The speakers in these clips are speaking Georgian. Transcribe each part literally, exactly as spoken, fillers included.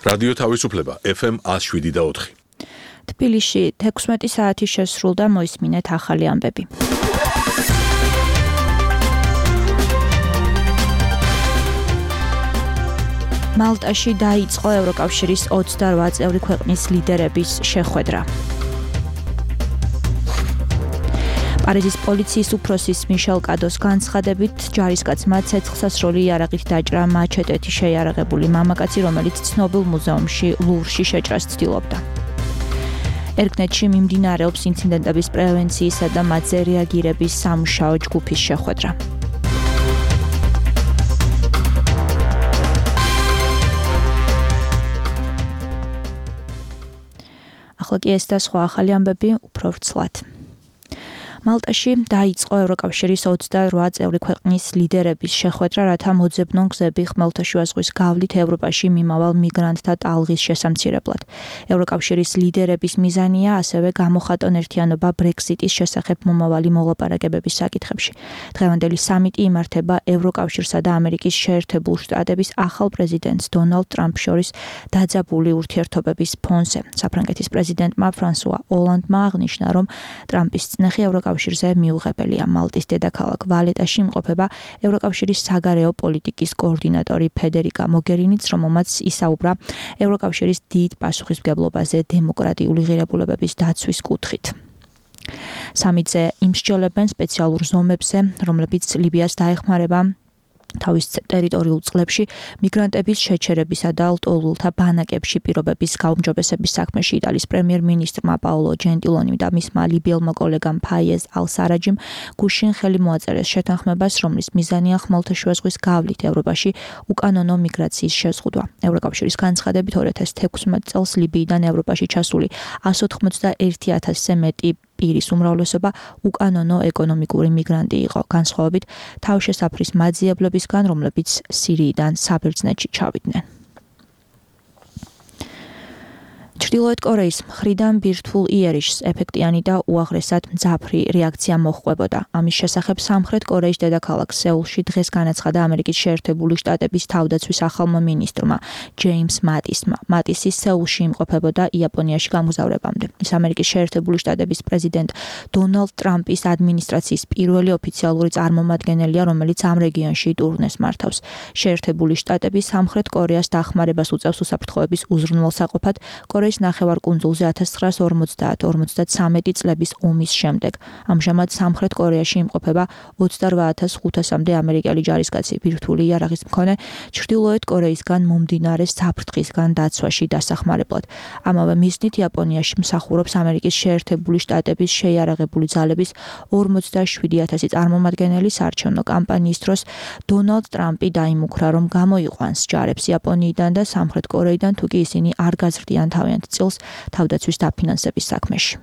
რადიო თავისუფლება ეფ ემ one oh seven და four. თბილისში თექვსმეტი საათი შესრულდა, მოისმინეთ ახალი ამბები. მალტაში დაიწყო ევროკავშირის ოცდაოთხ წევრი ქვეყნის ლიდერების შეხვედრა. პარიზის პოლიციის უფროსის მიშელ კადოს განცხადებით, ჯარისკაცმა ცეცხლსასროლი იარაღით დაჭრა მაჩეტეთი შეიარაღებული მამაკაცი, რომელიც ცნობილ მუზეუმში ლუვრში შეჭრას ცდილობდა. ერგნეთში მიმდინარეობს ინციდენტების პრევენციისა და მათზე რეაგირების სამუშაო ჯგუფის შეხვედრა. ახლა კი ეს და სხვა ახალი ამბები უფრო ვრცლად. მალტაში დაიწყო ევროკავშირის ოცდაოთხ წევრი ქვეყნის ლიდერების შეხვედრა, რათა მოძებნონ გზები ხმელთაშუა ზღვის გავლით ევროპაში მიმავალ მიგრანტთა ტალღის შესამცირებლად. ევროკავშირის ლიდერების მიზანია ასევე გამოხატონ ერთიანობა ბრექსიტის შესახებ მომავალი მოლაპარაკებების საკითხებში. დღევანდელი სამიტი იმართება ევროკავშირსა და ამერიკის შეერთებულ შტატების ახალ პრეზიდენტს დონალდ ტრამპს შორის დაძაბული ურთიერთობების ფონზე. საფრანგეთის პრეზიდენტმა ფრანსუა ოლანდმა აღნიშნა, რომ ტრამპის წნეხი ევროკავშირის ზე მიუღებელია. მალტის დედაქალაქ ვალეტაში იმყოფება ევროკავშირის საგარეო პოლიტიკის კოორდინატორი ფედერიკა მოგერინიც, რომელმაც ისაუბრა ევროკავშირის დიდ პასუხისმგებლობაზე დემოკრატიული ღირებულებების დაცვის კუთხით. სამიტზე იმსჯელებენ სპეციალურ ზომებზე, რომლებიც ლიბიას დაეხმარება თავის ტერიტორიულ წყლებში მიგრანტების შეჩერებისა და ლტოლვილთა ბანაკებში პირობების გაუმჯობესების საქმეში იტალიის პრემიერ-მინისტრმა პაოლო ჯენტილონიმ და მისმა ლიბიელმა კოლეგამ ფაიეზ ალ-სარაჯიმ გუშინ ხელი მოაწერეს შეთანხმებას, რომლის მიზანია ხმელთაშუა ზღვის გავლით ევროპაში უკანონო მიგრაციის შეზღუდვა. ევროკავშირის განცხადებით ორი ათას თექვსმეტ წელს ლიბიიდან ევროპაში ჩასული one eighty-one ათასზე მეტი პირის უმრავლესობა უკანონო ეკონომიკური მიგრანტი იყო, განსხვავებით თავშესაფრის მაძიებლებისგან, რომლებიც სირიიდან საბერძნეთში ჩავიდნენ. ჩრდილოეთ კორეის მხრიდან ბირთვულ იერიშს ეფექტიანი და უაღრესად მძაფრი რეაქცია მოჰყვებოდა. ამის შესახებ სამხრეთ კორეის დედაქალაქ სეულში დღეს განაცხადა ამერიკის შეერთებული შტატების თავდაცვის ახალმა მინისტრმა ჯეიმს მატისმა. მატისი სეულში იმყოფებოდა იაპონიაში გამგზავრებამდე. ის ამერიკის შეერთებული შტატების პრეზიდენტ დონალდ ტრამპის ადმინისტრაციის პირველი ოფიციალური წარმომადგენელია, რომელიც ამ რეგიონში ტურნეს მართავს. შეერთებული შტატები სამხრეთ კორეას დახმარებას უწევს უსაფრთხოების უზრუნველსაყოფად კორეის ნახევარკუნძულზე ათას ცხრაას ორმოცდაათ ორმოცდათვრამეტი წლების ომის შემდეგ. ამჟამად სამხრეთ კორეაში იმყოფება ოცდარვა ათას ხუთასამდე ამერიკელი ჯარისკაცი ბირთვული იარაღის მქონე ჩრდილოეთ კორეისგან მომდინარე საფრთხისგან დაცვაში დასახმარებლად. ამავე მიზნით იაპონიაში მსახურობს ამერიკის შეერთებული შტატების შეიარაღებული ძალების ორმოცდაშვიდი ათასი წარმომადგენელი. საარჩევნო კამპანიის დროს დონალდ ტრამპი დაიმუქრა, რომ გამოიყვანს ჯარებს იაპონიიდან და სამხრეთ კორეიდან, თუკი ისინი არ გაზრდიან თავიანთ წილს თავდაცვის დაფინანსების საქმეში.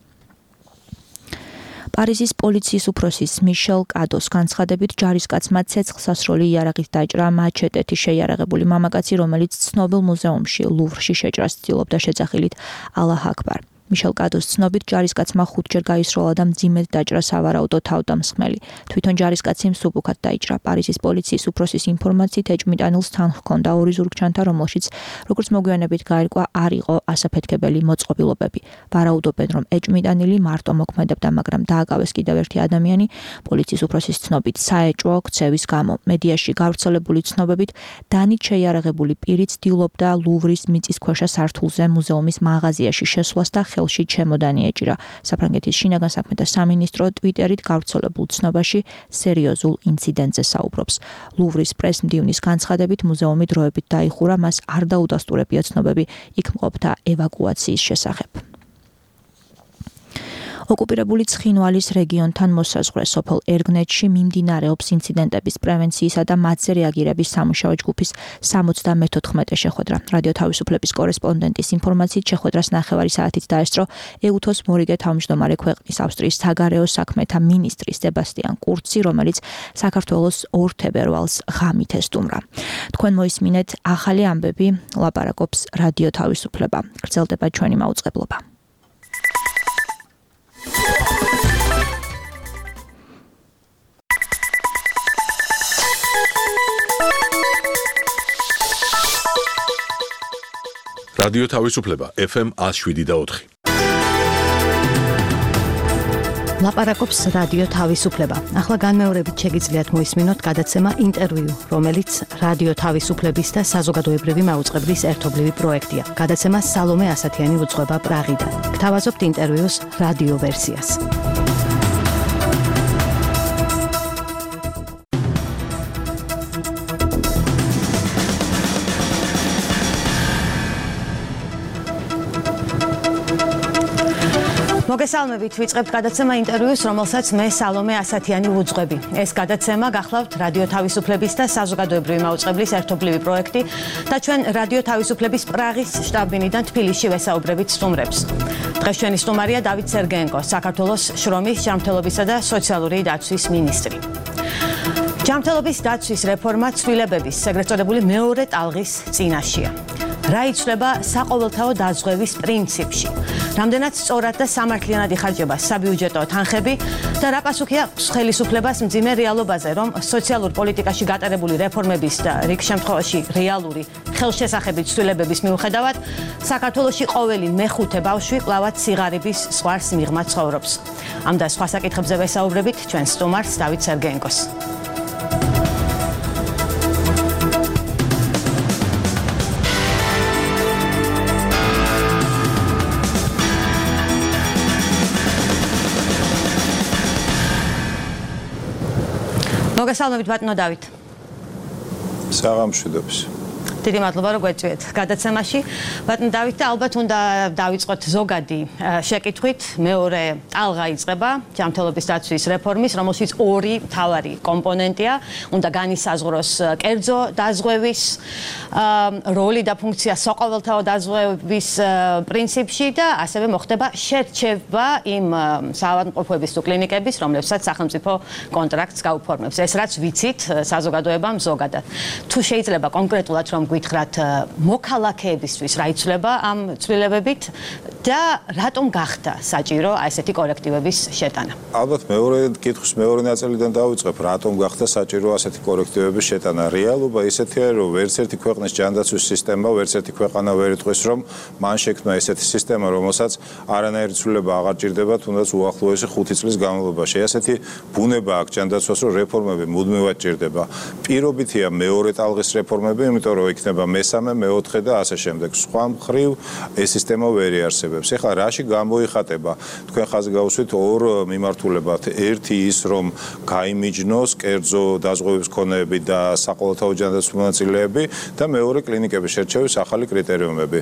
პარიზის პოლიციის უფროსის მიშელ კადოს განცხადებით, ჯარისკაცმა ცეცხლსასროლი იარაღით დაჭრა მაჩეტეთი შეიარაღებული მამაკაცი, რომელიც ცნობილ მუზეუმში ლუვრში შეჭრას ცდილობდა შეძახილით ალაჰ აქბარ. მიშელ კადოს ცნობით, ჯარისკაცმა ხუთჯერ გაისროლა და მძიმედ დაჭრა სავარაუდო თავდამსხმელი. თვითონ ჯარისკაცი მსუბუქად დაიჭრა. პარიზის პოლიციის უფროსის ინფორმაციით, ეჭვმიტანილს თან ჰქონდა ორი ზურგჩანთა, რომელშიც, როგორც მოგვიანებით გაირკვა, არ იყო ასაფეთქებელი მოწყობილობები. ვარაუდობენ, რომ ეჭვმიტანილი მარტო მოქმედებდა, მაგრამ დააკავეს კიდევ ერთი ადამიანი. პოლიციის უფროსის ცნობით, საეჭვო ქცევის გამო მედიაში გავრცელებული ცნობებით, დანით შეიარაღებული პირი ცდილობდა ლუვრის მიწისქვეშა სართულზე მუზეუმის მაღაზიაში შესვლას და ხელში ჩემოდანი ეჭირა. საფრანგეთის შინაგან საქმეთა სამინისტრო ტვიტერით გავრცელებულ ცნობაში სერიოზულ ინციდენტზე საუბრობს. ლუვრის პრესმდივნის განცხადებით, მუზეუმი დროებით დაიხურა, მას არ დაუდასტურებია ცნობები იქ მყოფთა ევაკუაციის შესახებ. ოკუპირებული ცხინვალის რეგიონთან მოსაზღვრე სოფელ ერგნეთში მიმდინარეობს ინციდენტების პრევენციისა და მათზე რეაგირების სამუშაო ჯგუფის სამოცდამეთოთხმეტე შეხვედრა. რადიო თავისუფლების კორესპონდენტის ინფორმაციით, შეხვედრას ნახევარი საათით დაესწრო ეუთოს მორიგე თავმჯდომარე ქვეყნის ავსტრიის საგარეო საქმეთა მინისტრი სებასტიან კურცი, რომელიც საქართველოს ორ თებერვალს ღამით ესტუმრა. თქვენ მოისმინეთ ახალი ამბები, ლაპარაკობს რადიო თავისუფლება. გრძელდება ჩვენი მაუწყებლობა. რადიო თავისუფლება ეფ ემ one oh seven point four. ლაპარაკობს რადიო თავისუფლება. ახლა განმეორებით შეგიძლიათ მოისმინოთ გადაცემა ინტერვიუ, რომელიც რადიო თავისუფლების და საზოგადოებრივი მაუწყებლის ერთობლივი პროექტია. გადაცემა სალომე ასათიანი უძღვება პრაღიდან. გთავაზობთ ინტერვიუს რადიო ვერსიას. მოგესალმებით, ვიწყებთ გადაცემა ინტერვიუს, რომელსაც მე სალომე ასათიანი ვუძღვები. ეს გადაცემა გახლავთ რადიო თავისუფლების და საზოგადოებრივი მაუწყებლის ერთობლივი პროექტი და ჩვენ რადიო თავისუფლების პრაღის შტაბ-ბინიდან თბილისში ვესაუბრებით სტუმრებს. დღეს ჩვენი სტუმარია დავით სერგეენკო, საქართველოს შრომის, ჯანმრთელობისა და სოციალური დაცვის მინისტრი. ჯანმრთელობის დაცვის რეფორმა ცვლილებების, ეგრეთ წოდებული მეორე ტალღის წინაშეა. რა იცვლება საყოველთაო დაზღვევის პრინციპში? რამდენად სწორად და სამართლიანად იხარჯება საბიუჯეტო თანხები და რა პასუხია ხელისუფლებას მძიმე რეალობაზე, რომ სოციალურ პოლიტიკაში გატარებული რეფორმების და რიგ შემთხვევაში რეალური ხელშესახების ცვლილებების მიუხედავად საქართველოში ყოველი მეხუთე ბავშვი კვლავად სიღარიბის ზღვარს მიღმა ცხოვრობს. ამ და სხვა საკითხებზე ვესაუბრებით ჩვენ სტუმარს დავით სერგეენკოს. მოგესალმებით ბატონო დავით. საღამშვიდობის. დიდი მადლობა რომ გვეწვიეთ გადაცემაში. ბატონო დავით და ალბათ უნდა დავიწყოთ ზოგადი შეკითხვით. მეორე ტალღა იწყება ჯანმრთელობის დაცვის რეფორმის, რომელშიც ორი მთავარი კომპონენტია. უნდა განისაზღვროს კერძო დაზღვევის როლი და ფუნქცია საყოველთაო დაზღვევის პრინციპში და ასევე მოხდება შერჩევა იმ საავადმყოფოების თუ კლინიკების, რომლებსაც სახელმწიფო კონტრაქტს გაუფორმებს. ეს რაც ვიცით საზოგადოებამ ზოგადად. თუ შეიძლება კონკრეტულად რომ გითხრათ მოქალაქეებისთვის რა იცვლება ამ ცვლილებებით და რატომ გახდა საჭირო აი ესეთი კორექტივების შეტანა? ალბათ მეორე კითხვის მეორე ნაწილიდან დავიწყებ, რატომ გახდა საჭირო ასეთი კორექტივების შეტანა. რეალობა ისეთია, რომ ვერც ერთი ქვეყნის ჯანდაცვის სისტემა, ვერც ერთი ქვეყანა ვერ იტყვის, რომ მან შექმნა ესეთი სისტემა, რომელსაც არანაირი ცვლილება აღარ ჭირდება, თუნდაც უახლოესი ხუთი წლის განმავლობაში. ესეთი ბუნება აქვს ჯანდაცვას, რომ რეფორმები მუდმივად ჭირდება. პირობითია მეორე ტალღის რეფორმები, იმიტომ რომ იქნება მესამე, მეოთხე და ასე შემდეგ. სხვა მხრივ ეს სისტემა ვერ იარსებებს. ეხლა რაში გამოიხატება? თქვენ ხაზი გავუსვით ორ მიმართულებად. ერთი ის, რომ გაიმიჯნოს კერძო დაზღვევის ქონეები და საყოველთაო ჯანდაცვის მონაწილეები და მეორე კლინიკების შერჩევის ახალი კრიტერიუმები.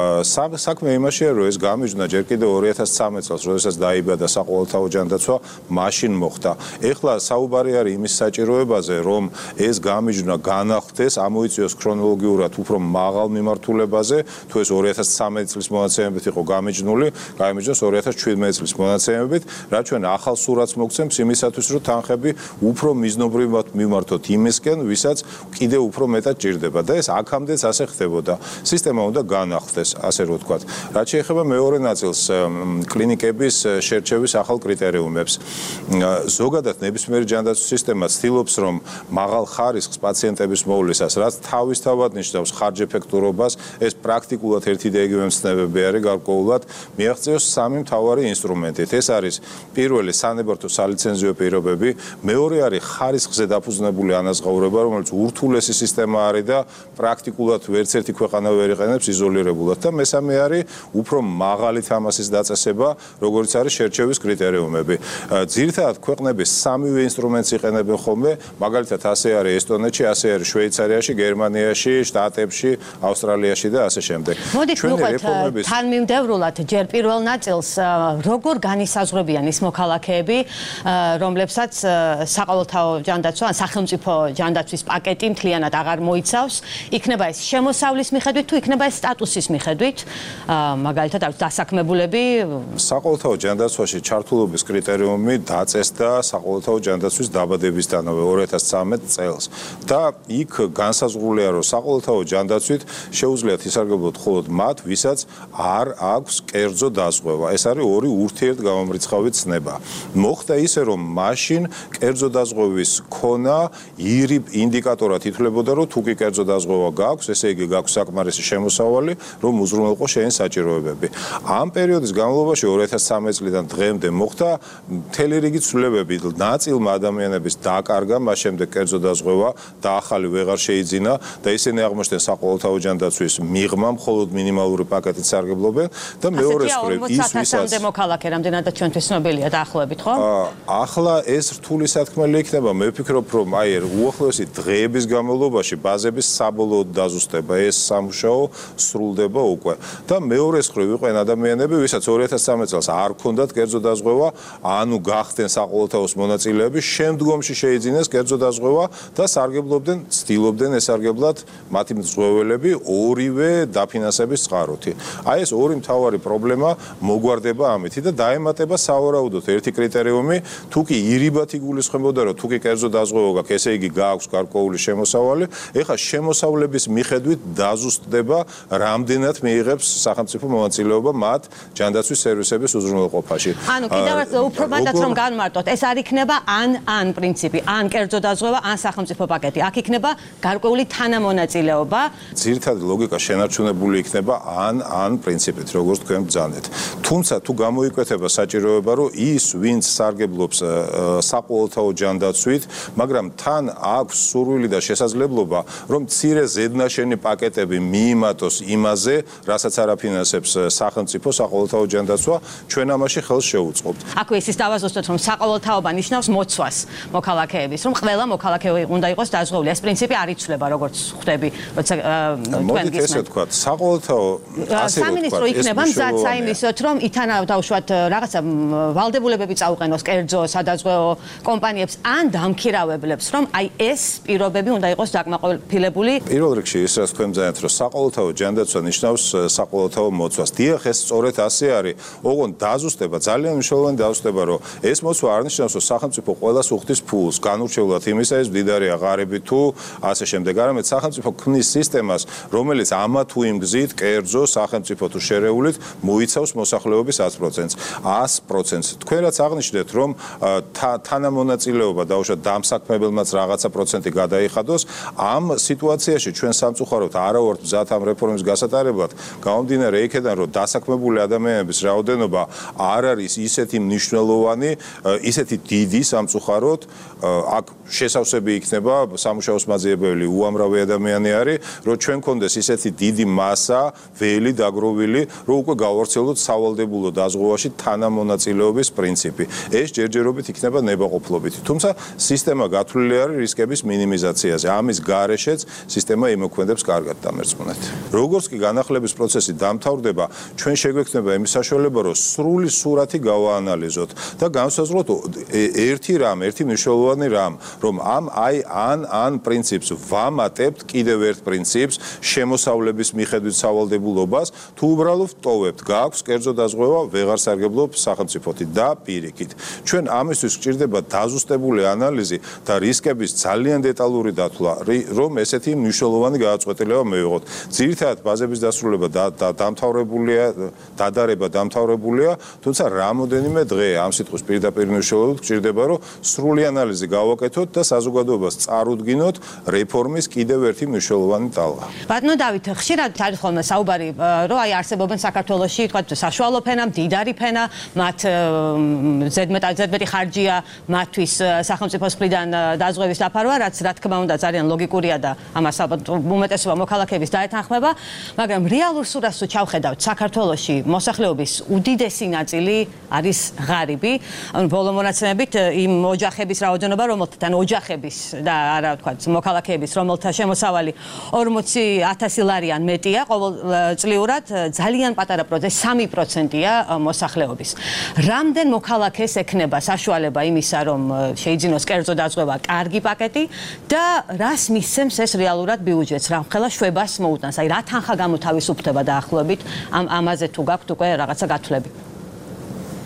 საქმე იმაშია, რომ ეს გამიჯნა ჯერ კიდევ ორი ათას ცხრამეტ წელს, როდესაც დაიბადა საყოველთაო ჯანდაცვა, მაშინ მოხდა. ეხლა საუბარი არის იმის საჭიროებაზე, რომ ეს გამიჯნა განახლდეს, ამოიწიოს ქრონოლოგიურად უფრო მაღალ მიმართულებაზე, თუ ეს ორი ათას ცხრამეტ წლის მონაცემებით იყო გამიჯნული, გამიჯნოს ორი ათას შვიდმეტ წლის მონაცემებით, რაც ჩვენ ახალ სურათს მოგცემს იმისათვის, რომ თანხები უფრო მიზნობრივად მიმართოთ იმისკენ, ვისაც კიდევ უფრო მეტად ჭირდება და ეს აქამდეც ასე ხდებოდა. სისტემა უნდა განახლდეს, ასე რომ ვთქვათ. რაც შეეხება მეორე ნაწილს, კლინიკების შერჩევის ახალ კრიტერიუმებს. ზოგადად ნებისმიერი ჯანდაცვის სისტემა ცდილობს, რომ მაღალ ხარისხს პაციენტების მოვლისას, რაც თავისთავად ნიშნავს ხარჯეფექტურობას, ეს პრაქტიკულად ერთი და იგივე მცნებები არის გარკვეულად, მიაღწევს სამი მთავარი ინსტრუმენტით. ეს არის პირველი სანებართო სალიცენზიო პირობები, მეორე არის ხარისხზე დაფუძნებული ანაზღაურება, რომელიც ურთულესი სისტემა არის და პრაქტიკულად ვერც ერთი ქვეყანა ვერ იყენებს იზოლირებულად და მესამე არის უფრო მაღალი თამასის დაწესება, როგორც არის შერჩევის კრიტერიუმები. ძირითადად ქვეყნები სამივე ინსტრუმენტს იყენებენ ხოლმე, მაგალითად ასე არის ესტონეთში, ასე არის შვეიცარიაში, გერმანიაში, შტატებში, ავსტრალიაში და ასე შემდეგ. მოდით ვუყოთ თანმიმდევრულად ჯერ პირველ ნაწილს, როგორ განისაზღვრებიან ის მოქალაქეები, რომლებსაც საყოველთაო ჯანდაცვა, ან სახელმწიფო ჯანდაცვის პაკეტი მთლიანად აღარ მოიცავს, იქნება ეს შემოსავლის მიხედვით თუ იქნება ეს სტატუსის მიხედვით, მაგალითად დასაქმებულები. საყოველთაო ჯანდაცვაში ჩართულობის კრიტერიუმი დაწესდა საყოველთაო ჯანდაცვის დაბადებისთანავე ორი ათას ცხრამეტ წელს და იქ განსაზღვრულია, რომ საყოველთაო ჯანდაცვით შეუძლიათ ისარგებლოთ მხოლოდ მათ, ვისაც არ აქვს კერძო დაზღვევა. ეს არის ორი ურთიერთგამომრიცხავი ცნება. მოხდა ისე, რომ მაშინ კერძო დაზღვევის ქონა ირიბ ინდიკატორად ითვლებოდა, რომ თუ კი კერძო დაზღვევა გაქვს, ესე იგი გაქვს საკმარისი შემოსავალი, რომ უზრუნველყო შენი საჭიროებები. ამ პერიოდის განმავლობაში ორი ათას სამი წლიდან დღემდე მოხდა მთელი რიგი ცვლილებები. ნაწილმა ადამიანების დაკარგა, მას შემდეგ კერძო დაზღვევა და ახალი ვეღარ შეიძინა და ისინი აღმოჩნდნენ საყოველთაო ჯანდაცვის მიღმა, მხოლოდ მინიმალური პაკეტით სარგებლობენ და მეორეს მხრივ ის ვისაც მოქალაქე რამდენადაც ჩვენთვის ცნობილია დაახლოებით, ხო? ახლა ეს რთული სათქმელი იქნება. მე ვფიქრობ, რომ აი უახლოესი დღეების განმავლობაში ბაზების საბოლოოდ დაზუსტება, ეს სამუშაო სრულდება უკვე. და მეორეს მხრივ იყვნენ ადამიანები, ვისაც ორი ათას სამი წელს არ ქონდათ კერძო დაზღვევა, ანუ გახდნენ საყოველთაოს მონაწილეები, შემდგომში შეიძინეს კერძო დაზღვევა და სარგებლობდნენ, ცდილობდნენ ესარგებლათ მათი მწვეველები ორივე დაფინანსების წყაროთი. აი ეს ორი მთავარი პრობლემა მოგვარდება ამითი და დაემატება სავარაუდოდ ერთი კრიტერიუმი, თუ კი ირიბად იგულისხმებოდა, რომ თუ კი კერძო დაზღვევა გაქვს, ესე იგი გააქვს გარკვეული შემოსავალი, ეხლა შემოსავლების მიხედვით დაზუსტდება, რამდენად მიიღებს სახელმწიფო მონაწილეობა მათ ჯანდაცვის სერვისების უზრუნველყოფაში. ანუ კიდევ ერთ უფრო მანდაც რომ განმარტოთ, ეს არ იქნება ან ან პრინციპი, ან კერძო დაზღვევა, ან სახელმწიფო პაკეტი. აქ იქნება გარკვეული თანამონაწილეობა. ძირითადი ლოგიკა შენარჩუნებული იქნება ან ან პრინციპით, როგორც თქვენ ბრძანეთ. თუმცა თუ გამოიკვეთება საჭიროება, რომ ის, ვინც სარგებლობს საყოველთაო ჯანდაცვით, მაგრამ თან აქვს სურვილი და შესაძლებლობა, რომ მცირე ზედნაშენი პაკეტები მიიმატოს იმაზე, რასაც არაფინანსებს სახელმწიფო საყოველთაო ჯანდაცვა, ჩვენ ამაში ხელს შევუწყობთ. აქვე ისიც დავაზუსტოთ, რომ საყოველთაობა ნიშნავს მოცვას მოქალაქეების, რომ ყველა მოქალაქე უნდა იყოს დაზღვეული. ეს პრინციპი არ იცვლება, როგორც ხვდები, როცა თქვენ გისმენთ. ესე ვთქვათ, საყოველთაო ასე სამინისტრო იქნება მზად საიმისოთ, რომ ითანა დავუშვათ რაღაცა ვალდებულებები წაუყენოს კერძო სადაზღვეო კომპანიებს ან დამქირავებლებს, რომ აი ეს პირობები უნდა იყოს დაკმაყოფილებული. პირველ რიგში ის რაც თქვენ ბრძანეთ, რომ საყოველთაო ჯანდაცვა ნიშნავს საყოველთაო მოცვას. დიახ, ეს სწორედ ასე არის. ოღონდ დაზუსტება, ძალიან მნიშვნელოვანი დაზუსტება, რომ ეს მოცვა არ ნიშნავს, რომ სახელმწიფო ყველას უხდის ფულს, განურჩევლად იმისა ეს მდიდარია ღარიბი თუ ასე შემდეგ. არამედ სახელმწიფო ქმნის სისტემას, რომელიც ამა თუ იმ გზით კერძო სახელმწიფო თუ შერეულით მოიცავს მოსახლეობის ათს პროცენტს. ას პროცენტს. თქვენ რაც აღნიშნეთ, რომ თანამონაწილეობა დაუშვათ დამსაქმებელმაც რაღაცა პროცენტი გადაიხადოს, ამ სიტუაციაში ჩვენ სამწუხაროდ არა ვართ მზად ამ რეფორმის გასატარებლად, გამომდინარე იქედან, რომ დასაქმებული ადამიანების რაოდენობა არ არის ისეთი მნიშვნელოვანი, ისეთი დიდი სამწუხაროდ, აქ შესავსები იქნება სამუშაოს მაძიებელი უამრავი ადამიანი არის, რომ ჩვენ გქონდეს ისეთი დიდი მასა, ველი დაგროვილი, რომ უკვე გავავრცელოთ სავალდებულო დაზღვევაში თანამონაწილეობის პრინციპი. ეს ჯერჯერობით იქნება ნებაყოფლობითი. თუმცა სისტემა გათვლილი არის რისკების მინიმიზაციაზე. ამის გარეშეც სისტემა იმოქმედებს კარგად დამერწმუნეთ. როგორც კი განახლების პროცესი დამთავრდება, ჩვენ შეგვექნება იმის საშუალება, რომ სრული სურათი გავაანალიზოთ და განსაზღვროთ ერთი რამ, ერთი მნიშვნელოვანი რამ, რომ ამ აი ან ან პრინციპს ვამატებთ კიდევ ერთ პრინციპს შემოსავლების მიხედვით სავალდებულობას, თუ უბრალოდ ვტოვებთ, გააქვს კერძო დაზღვევა, ვეღარ სარგებლობ სახელმწიფოთი და პირიქით. ჩვენ ამისთვის გვჭირდება დაზუსტებული ანალიზი და რისკების ძალიან დეტალური დათვლა, რომ ესეთი მნიშვნელოვანი გადაწყვეტილება მივიღოთ. ძირითადად ბაზების დასრულება დამთავრებულია, დადარება დამთავრებულია, თუმცა რამოდენიმე დღე ამ სიტყვის პირდაპირ მნიშვნელობით გვჭირდება, რომ სრული ანალიზი გავაკეთოთ და საზოგადოებას წარუდგინოთ რეფორმის კიდევ ერთი მნიშვნელოვანი ტალღა. ბატონო დავით, ხშირად არის ხოლმე საუბარი, რომ აი არსებობენ საქართველოში, თქვა საშუალო ფენა, მდიდარი ფენა, მათ ზედმეტი ხარჯია მათთვის სახელმწიფოს მხრიდან დაზღვევის დაფარვა, რაც რა თქმა უნდა ძალიან ლოგიკურია და ამას ალბათ უმეტესობა მოქალაქეების დაეთანხმება, მაგრამ რეალურ სურათს თუ ჩავხედავთ, საქართველოში მოსახლეობის უდიდესი ნაწილი არის ღარიბი, ანუ ბოლო მონაცემებით იმ ოჯახების რაოდენობა, რომელთთან ოჯახების და არა თქვა მოქალაქეების, რომელთა შემოსავალი ორმოცი ათასი ლარი ან მეტია ყოველწლიურად, ძალიან პატარა პროცენტი, სამი პროცენტია მოსახლეობის. რამდენ მოქალაქეს ექნება საშუალება იმისა, რომ შეიძინოს კერძო დაზღვევა, კარგი პაკეტი და რას მისცემს ეს რეალურად ბიუჯეტს, რამხელა შვებას მოუტანს, აი რა თანხა გამოთავისუფლდება დაახლოებით ამ ამაზე თუ გაქვთ უკვე რაღაცა გათვლები.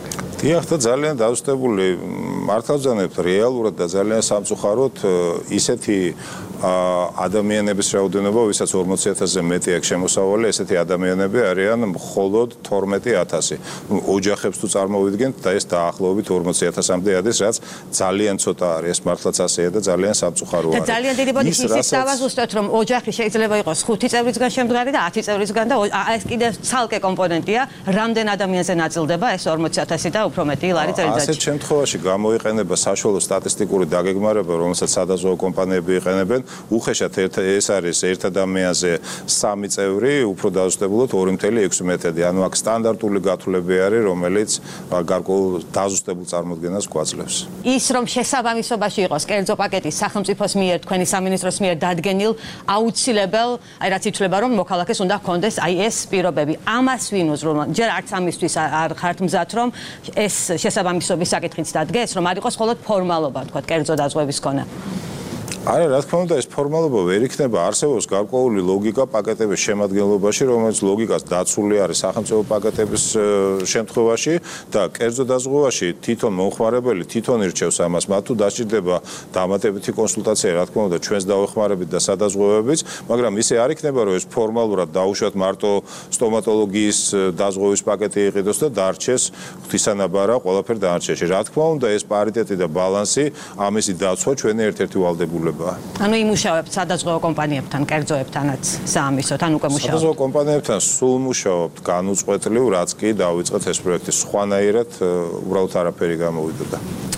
დიახ და ძალიან დავსტებული მართლაც რეალურად და ძალიან სამწუხაროდ ისეთი ადამიანების რაოდენობა, ვისაც ორმოცი ათასზე მეტი აქვს შემოსავალი, ესეთი ადამიანები არიან მხოლოდ თორმეტი ათასი. ოჯახებს თუ წარმოვიდგენთ და ეს დაახლოებით ორმოცი ათასამდე ადის, რაც ძალიან ცოტა არის, ეს მართლაც ასეა და ძალიან სამწუხარო არის. და ძალიან დიდი ბოდი ისიც დავაზუსტოთ, რომ ოჯახი შეიძლება იყოს ხუთი წევრისგან შემდგარი და ათი წევრისგან და ეს კიდე ცალკე კომპონენტია, რამდენ ადამიანზე ნაწილდება ეს ორმოცი ათასი და უფრო მეტი ლარი წელიწადში. ასეთ შემთხვევაში გამოიყენება საშუალო სტატისტიკური დაგეგმარება, რომელსაც სადაზღვევო კომპანიები იყენებენ. უხეშად ეს არის ერთ ადამიანზე სამი წევრი, უფრო დაზუსტებულად ორი მეთერთი ექვსი მეტრი. ანუ აქ სტანდარტული გათვლები არის, რომელიც გარკვეულ დაზუსტებულ წარმოდგენას გვაძლევს. ის რომ შესაბამისობაში იყოს კერძო პაკეტის სახელმწიფოს მიერ, თქვენი სამინისტროს მიერ დადგენილ აუცილებელ, აი რაც ითვლება, რომ მოქალაქეს უნდა ჰქონდეს აი ეს პირობები. ამას ვინ უზრუნველყოფს? ჯერ არც ამისთვის არ ხართ მზად, რომ ეს შესაბამისობის საკითხიც დადგეს, რომ არ იყოს მხოლოდ ფორმალობა, თქვა კერძო დაზღვევის ქონა. არა, რა თქმა უნდა, ეს ფორმალობა ვერ იქნება, არსებობს გარკვეული ლოგიკა პაკეტების შემადგენლობაში, რომელიც ლოგიკას დაცული არის სახელმწიფო პაკეტების შემთხვევაში და კერძო დაზღვევაში თვითონ მომხმარებელი თვითონ ირჩევს ამას, მათ თუ დასჭირდება დამატებითი კონსულტაცია, რა თქმა უნდა, ჩვენს დავეხმარებით და სადაზღვევებიც, მაგრამ ისე არ იქნება, რომ ეს ფორმალურად დაუშვათ მარტო სტომატოლოგიის დაზღვევის პაკეტი იყიდოს და დარჩეს ღვთისანაბარა ყველაფერი დანარჩენში. რა თქმა უნდა, ეს პარიტეტი და ბალანსი, ამისი დაცვა ჩვენი ერთ-ერთი ვალდებულება. ანუ იმუშავებთ სადაზღვევო კომპანიებთან, კერძოებთანაც საამისოდ, ან უკვე მუშაობთ? სადაზღვევო კომპანიებთან სულ მუშაობთ განუწყვეტლივ, რაც კი დავიწყეთ ეს პროექტი. სხვანაირად უბრალოდ არაფერი გამოვიდოდა.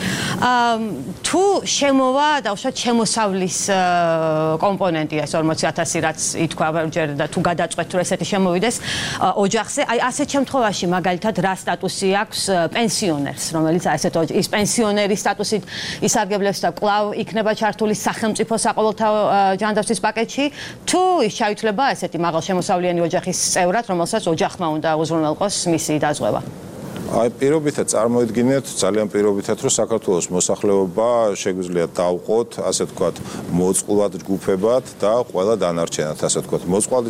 თუ შემოვა დავუშვათ შემოსავლის კომპონენტია ეს ორმოცი ათასი, რაც ითქვა ჯერ და თუ გადაწყვეტ თუ ესეთი შემოვიდეს ოჯახზე, აი ასეთ შემთხვევაში მაგალითად რა სტატუსი აქვს პენსიონერს, რომელიც აი ესეთ ის პენსიონერის სტატუსით ისარგებლებს და კვლავ იქნება ჩართული სახელმწიფო საყოველთაო ჯანდაცვის პაკეტში, თუ ის ჩაითვლება ესეთი მაღალშემოსავლიანი ოჯახის წევრად, რომელსაც ოჯახმა უნდა უზრუნველყოს მისი დაზღვევა? აი პირობითად წარმოიდგინეთ ძალიან პირობითად რომ საქართველოს მოსახლეობა შეგვიძლია დავყოთ ასე ვთქვათ მოწყვლად ჯგუფებად და ყველა დანარჩენად ასე ვთქვათ მოწყვლად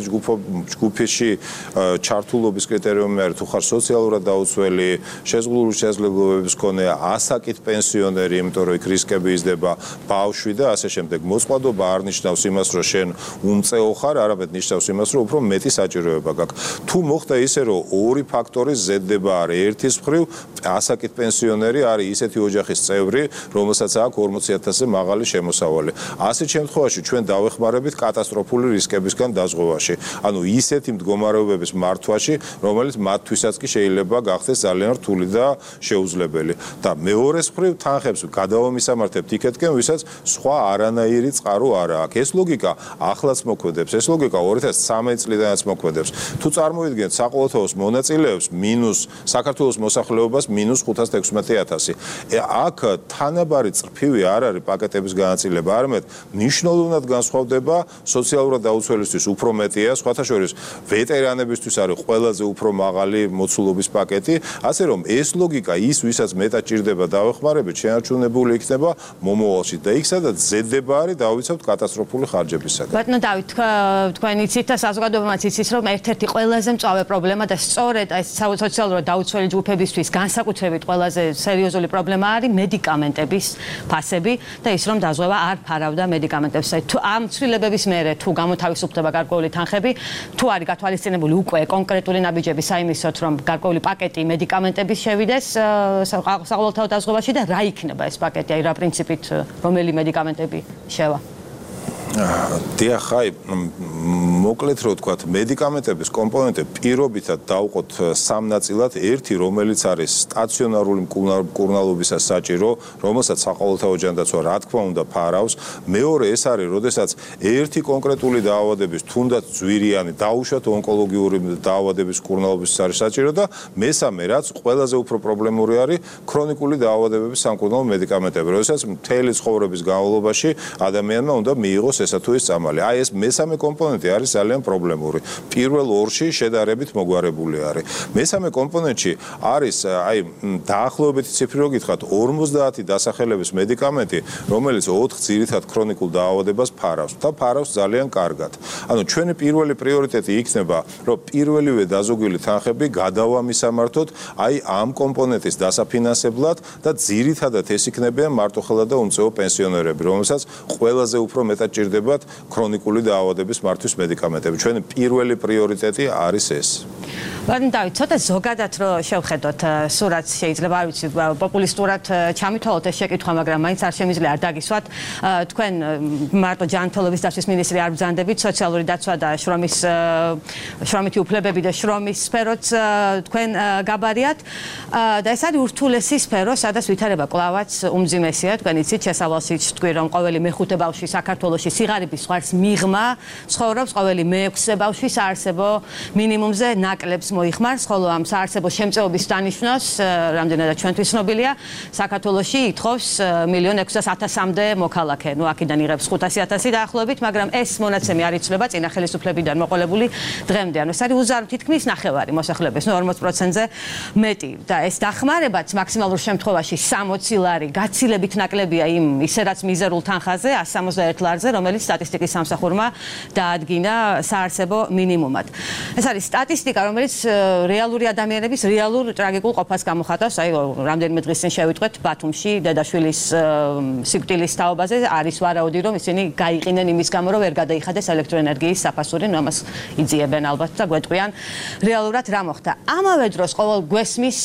ჯგუფში ჩართულობის კრიტერიუმი არის თუ ხარ სოციალურად დაუცველი შეზღუდული შესაძლებლობების მქონე ასაკით პენსიონერი იმიტომ რომ იქ რისკები იზრდება ბავშვი და ასე შემდეგ მოწყვლადობა არ ნიშნავს იმას რომ შენ უმწეო ხარ არამედ ნიშნავს იმას რომ უფრო მეტი საჭიროება გაქვს თუ მოხდა ისე რომ ორი ფაქტორი ზედდება არის ერთი მხრივ ასაკით პენსიონერი არის ისეთი ოჯახის წევრი, რომელსაც აქვს ორმოცი ათასზე მაღალი შემოსავალი. ასეთ შემთხვევაში ჩვენ დავეხმარებით კატასტროფული რისკებისგან დაზღვევაში. ანუ ისეთი მდგომარეობების მართვაში, რომელიც მათთვისაც კი შეიძლება გახდეს ძალიან რთული და შეუძლებელი. და მეორეს მხრივ თანხებს გადავამისამართებთ იქეთკენ, ვისაც სხვა არანაირი წყარო არ აქვს. ეს ლოგიკა ახლაც მოქმედებს, ეს ლოგიკა ორი ათას ცხრამეტი წლიდანაც მოქმედებს. თუ წარმოვიდგენთ საყოველთაოს მონაწილეებს მინუს საქართველოს მოსახლეობას მინუს ხუთას თექვსმეტი ათასი. აქ თანაბარი წრფივი არ არის პაკეტების განაწილება, არამედ მნიშვნელოვნად განსხვავდება სოციალურად დაუცველისთვის უფრო მეტია, სხვათა შორის ვეტერანებისთვის არის ყველაზე უფრო მაღალი მოცულობის პაკეტი, ასე რომ ეს ლოგიკა ის ვისაც მეტად ჭირდება დავეხმარებით, შეარჩუნებული იქნება მომავალში და იქ სადაც ზედება არის დავიცავთ კატასტროფული ხარჯებისაგან. ბატონო დავით, თქვენ იცით და საზოგადოებაც იცის, რომ ერთ-ერთი ყველაზე მწვავე პრობლემა და სწორედ ეს სოციალურად დაუცველი ჯგუფებისთვის განსაკუთრებით ყველაზე სერიოზული პრობლემა არის მედიკამენტების ფასები და ის რომ დაზღვევა არ ფარავდა მედიკამენტებს. თუ ამ ცვლილებების მერე თუ გამოთავისუფლდება გარკვეული თანხები, თუ არის გათვალისწინებული უკვე კონკრეტული ნაბიჯები საიმისოთ, რომ გარკვეული პაკეტი მედიკამენტების შევიდეს საყოველთაო დაზღვევაში და რა იქნება ეს პაკეტი, აი რა პრინციპით რომელი მედიკამენტები შევა? დიახ, აი მოკლედ რო ვთქვათ, მედიკამენტების კომპონენტი პირობითად დავყოთ სამ ნაწილად, ერთი რომელიც არის სტაციონარული მკურნალობისას საჭირო, რომელსაც საყოველთაო ჯანდაცვა რა თქმა უნდა ფარავს, მეორე ეს არის, როდესაც ერთი კონკრეტული დაავადების, თუნდაც ძვირიანი, დაუშვათ ონკოლოგიური დაავადების მკურნალობისას არის საჭირო და მესამე რაც ყველაზე უფრო პრობლემური არის, ქრონიკული დაავადებების სამკურნალო მედიკამენტები, როდესაც მთელი ცხოვრების განმავლობაში ადამიანმა უნდა მიიღოს პროცესა თუ ის წამალი. აი ეს მესამე კომპონენტი არის ძალიან პრობლემური. პირველ ორში შედარებით მოგვარებული არის. მესამე კომპონენტში არის აი დაახლოებითი ციფრი რო გითხრათ ორმოცდაათი დასახელების მედიკამენტი, რომელიც ოთხ ძირითად ქრონიკულ დაავადებას ფარავს და ფარავს ძალიან კარგად. ანუ ჩვენი პირველი პრიორიტეტი იქნება, რომ პირველივე დაზოგვილი თანხები გადავამისამართოთ აი ამ კომპონენტის დასაფინანსებლად და ძირითადად ეს იქნებიან მარტოხელა და უმწეო პენსიონერები, რომელსაც ყველაზე უფრო მეტად ჭირდებათ ქრონიკული დაავადების მართვის მედიკამენტები. ჩვენი პირველი პრიორიტეტი არის ეს. ბატონ დავით, ცოტა ზოგადად რო შევხედოთ სურათს შეიძლება არ ვიცი პოპულისტურად ჩამითვალოთ ეს შეკითხვა, მაგრამ მაინც არ შემიძლია არ დაგისვათ. თქვენ მარტო ჯანმრთელობის დაცვის მინისტრი არ ბრძანდებით, სოციალური დაცვა და შრომის შრომითი უფლებები და შრომის სფეროც თქვენ გაბარიათ და ეს არის ურთულესი სფერო, სადაც ვითარება კლავაც უმძიმესია. თქვენ იცით, შესავალსით თქვი, რომ ყოველი მეხუთე ბავშვი საქართველოში სიღარიბის ზღვარს მიღმა ცხოვრობს, ყოველი მეექვსე ბავშვი საარსებო მინიმუმზე ნაკლებს მოიხმარს, ხოლო ამ საარსებო შემწეობის დანიშვნას, რამდენადაც ჩვენთვის ცნობილია, საქართველოში ითხოვს მილიონ ექვსას ათასამდე მოქალაქე. ნუ აქედან იღებს ხუთასი ათასი დაახლოებით, მაგრამ ეს მონაცემი არ იცვლება წინა ხელისუფლებიდან მოყოლებული დღემდე. ანუ ეს არის უზარმ თითქმის ნახევარი მოსახლეობის, ნუ ორმოც პროცენტზე მეტი. და ეს დახმარებაც მაქსიმალურ შემთხვევაში სამოცი ლარი გაცილებით ნაკლებია იმ ისე რაც მიზერულ თანხაზე εκατს სამოცდაერთ ლარზე, რომელიც სტატისტიკის სამსახურმა დაადგინა საარსებო მინიმუმად. ეს არის სტატისტიკა, რომელიც რეალური ადამიანების რეალურ ტრაგიკულ ყოფას გამოხატავს. აი რამდენიმე დღის წინ შევიტყვეთ ბათუმში დედაშვილის სიკვდილის თაობაზე არის ვარაუდი, რომ ისინი გაიყინენ იმის გამო, რომ ვერ გადაიხადეს ელექტროენერგიის საფასური, ნუ ამას იძიებენ ალბათ და გვეტყვიან რეალურად რა მოხდა. ამავე დროს ყოველ გვესმის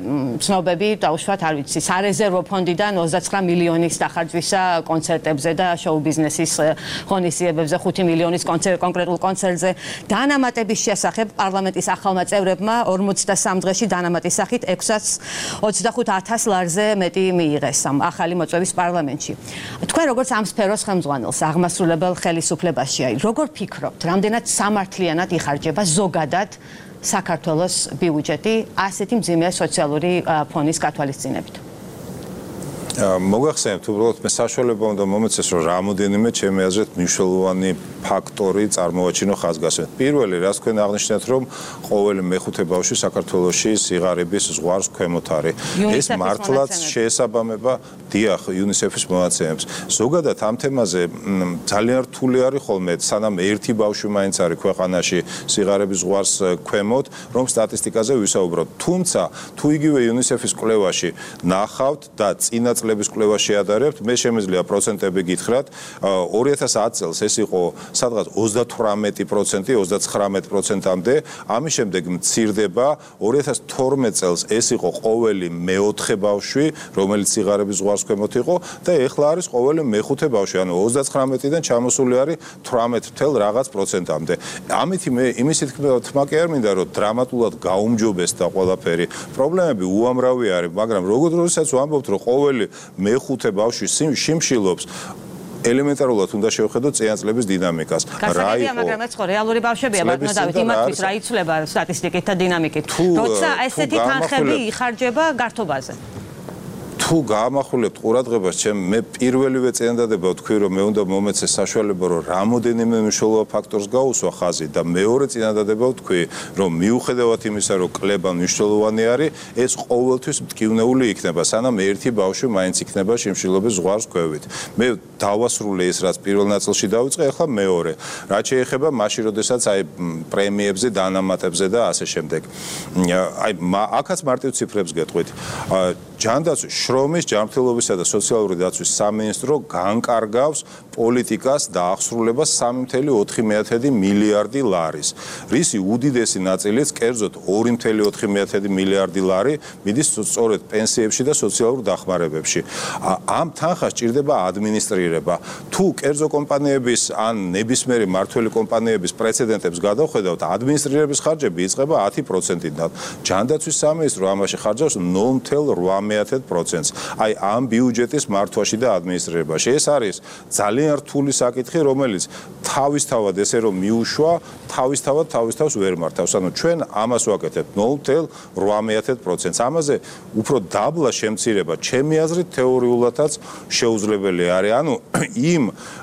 ცნობები დაუშვათ, არ ვიცი, სარეზერვო ფონდიდან ოცდაცხრა მილიონის დახარჯვისა კონცერტებზე და შოუ ბიზნესის ღონისძიებებზე, ხუთი მილიონის კონკრეტულ კონცერტზე დანამატების შესახებ პარლამენტის ახალმა წევრებმა ორმოცდასამ დღეში დანამატის სახით ექვსას ოცდახუთ ათას ლარზე მეტი მიიღეს ამ ახალი მოწვევის პარლამენტში. თქვენ როგორც ამ სფეროს ხელმძღვანელს აღმასრულებელ ხელისუფლებაში, აი როგორ ფიქრობთ, რამდენად სამართლიანად იხარჯება ზოგადად საქართველოს ბიუჯეტი ასეთი მძიმე სოციალური ფონის გათვალისწინებით? მოგახსენებთ, უბრალოდ მე საშუალება უნდა მომეცეს, რომ რამოდენიმე ჩემი აზრით მნიშვნელოვანი ფაქტორი წარმოვაჩინო ხაზგასმით. პირველი, რაც თქვენ აღნიშნეთ, რომ ყოველი მეხუთე ბავშვი საქართველოში სიღარიბის ზღვარს ქვემოთ არის. ეს მართლაც შეესაბამება დიახ იუნისეფის მონაცემებს. ზოგადად ამ თემაზე ძალიან რთული არის ხოლმე, სანამ ერთი ბავშვი მაინც არის ქვეყანაში სიღარიბის ზღვარს ქვემოთ, რომ სტატისტიკაზე ვისაუბროთ. თუმცა თუ იგივე იუნისეფის კვლევაში ნახავთ და წინა წლების კვლევა შეადარებთ, მე შემიძლია პროცენტები გითხრათ, ორი ათას ათი წელს ეს იყო სადღაც ოცდათვრამეტი პროცენტი, ოცდაცხრამეტი პროცენტამდე, ამის შემდეგ მცირდება, ორი ათას თორმეტ წელს ეს იყო ყოველი მეოთხე ბავშვი, რომელიც სიღარიბის ზღვარს ქვემოთ იყო და ეხლა არის ყოველი მეხუთე ბავშვი, ანუ ოცდაცხრამეტიდან ჩამოსული არის თვრამეტ თელ რაღაც პროცენტამდე. ამითი მე იმის თქმა კი არ მინდა, რომ დრამატულად გაუმჯობესდა ყველაფერი. პრობლემები უამრავი არის, მაგრამ როგორც როდესაც ვამბობთ, რომ ყოველი მეხუთე ბავშვი შიმშილობს, ელემენტარულად უნდა შევხედოთ წელიწადების დინამიკას. რა იყო? მაგრამ ეს ხო რეალური ბავშვებია, ბატონო დავით, იმათთვის რა იცვლება სტატისტიკით და დინამიკით. როცა ესეთი თანხები იხარჯება გართობაზე. თუ გაამახვილებთ ყურადღებას, ჩემ მე პირველივე წინადადება ვთქვი, რომ მე უნდა მომეცეს საშუალება, რომ რამოდენიმე მნიშვნელოვან ფაქტორს გაუსვა ხაზი და მეორე წინადადება ვთქვი, რომ მიუხედავად იმისა, რომ კლება მნიშვნელოვანი არის, ეს ყოველთვის მტკივნეული იქნება, სანამ ერთი ბავშვი მაინც იქნება შიმშილობის ზღვარს ქვევით. მე დავასრულე ეს, რაც პირველ ნაწილში დავიწყე, ახლა მეორე. რაც შეეხება მაშინ, როდესაც აი პრემიებზე, დანამატებზე და ასე შემდეგ. აი აქაც მარტივ ციფრებს გეტყვით. ჯანდაცვის, შრომის, ჯანმრთელობისა და სოციალური დაცვის სამინისტრო განკარგავს პოლიტიკას დაახსრულებას სამი მცდარი ოთხი მილიარდი ლარის. რისი უდიდესი ნაწილიც, კერძოდ ორი მცდარი ოთხი მილიარდი ლარი მიდის სწორედ პენსიებში და სოციალურ დახმარებებში. ამ თანხას ჭირდება ადმინისტრირება. თუ კერძო კომპანიების ან ნებისმიერი მმართველი კომპანიების პრეცედენტებს გადავხედავთ, ადმინისტრირების ხარჯები იწყება ათი პროცენტიდან. ჯანდაცვის სამინისტრო ამაში ხარჯავს ნული ათი რვამეათე პროცენტს. აი ამ ბიუჯეტის მართვაში და ადმინისტრირებაში. ეს არის ძალიან რთული საკითხი, რომელიც თავისთავად ესე რომ მიუშვა, თავისთავად თავისთავს ვერ მართავს. ანუ ჩვენ ამას ვაკეთებთ ნულ ათი რვამეათე პროცენტს. ამაზე უფრო დაბლა შემცირება, ჩემი აზრით, თეორიულადაც შეუძლებელი არის. ანუ იმ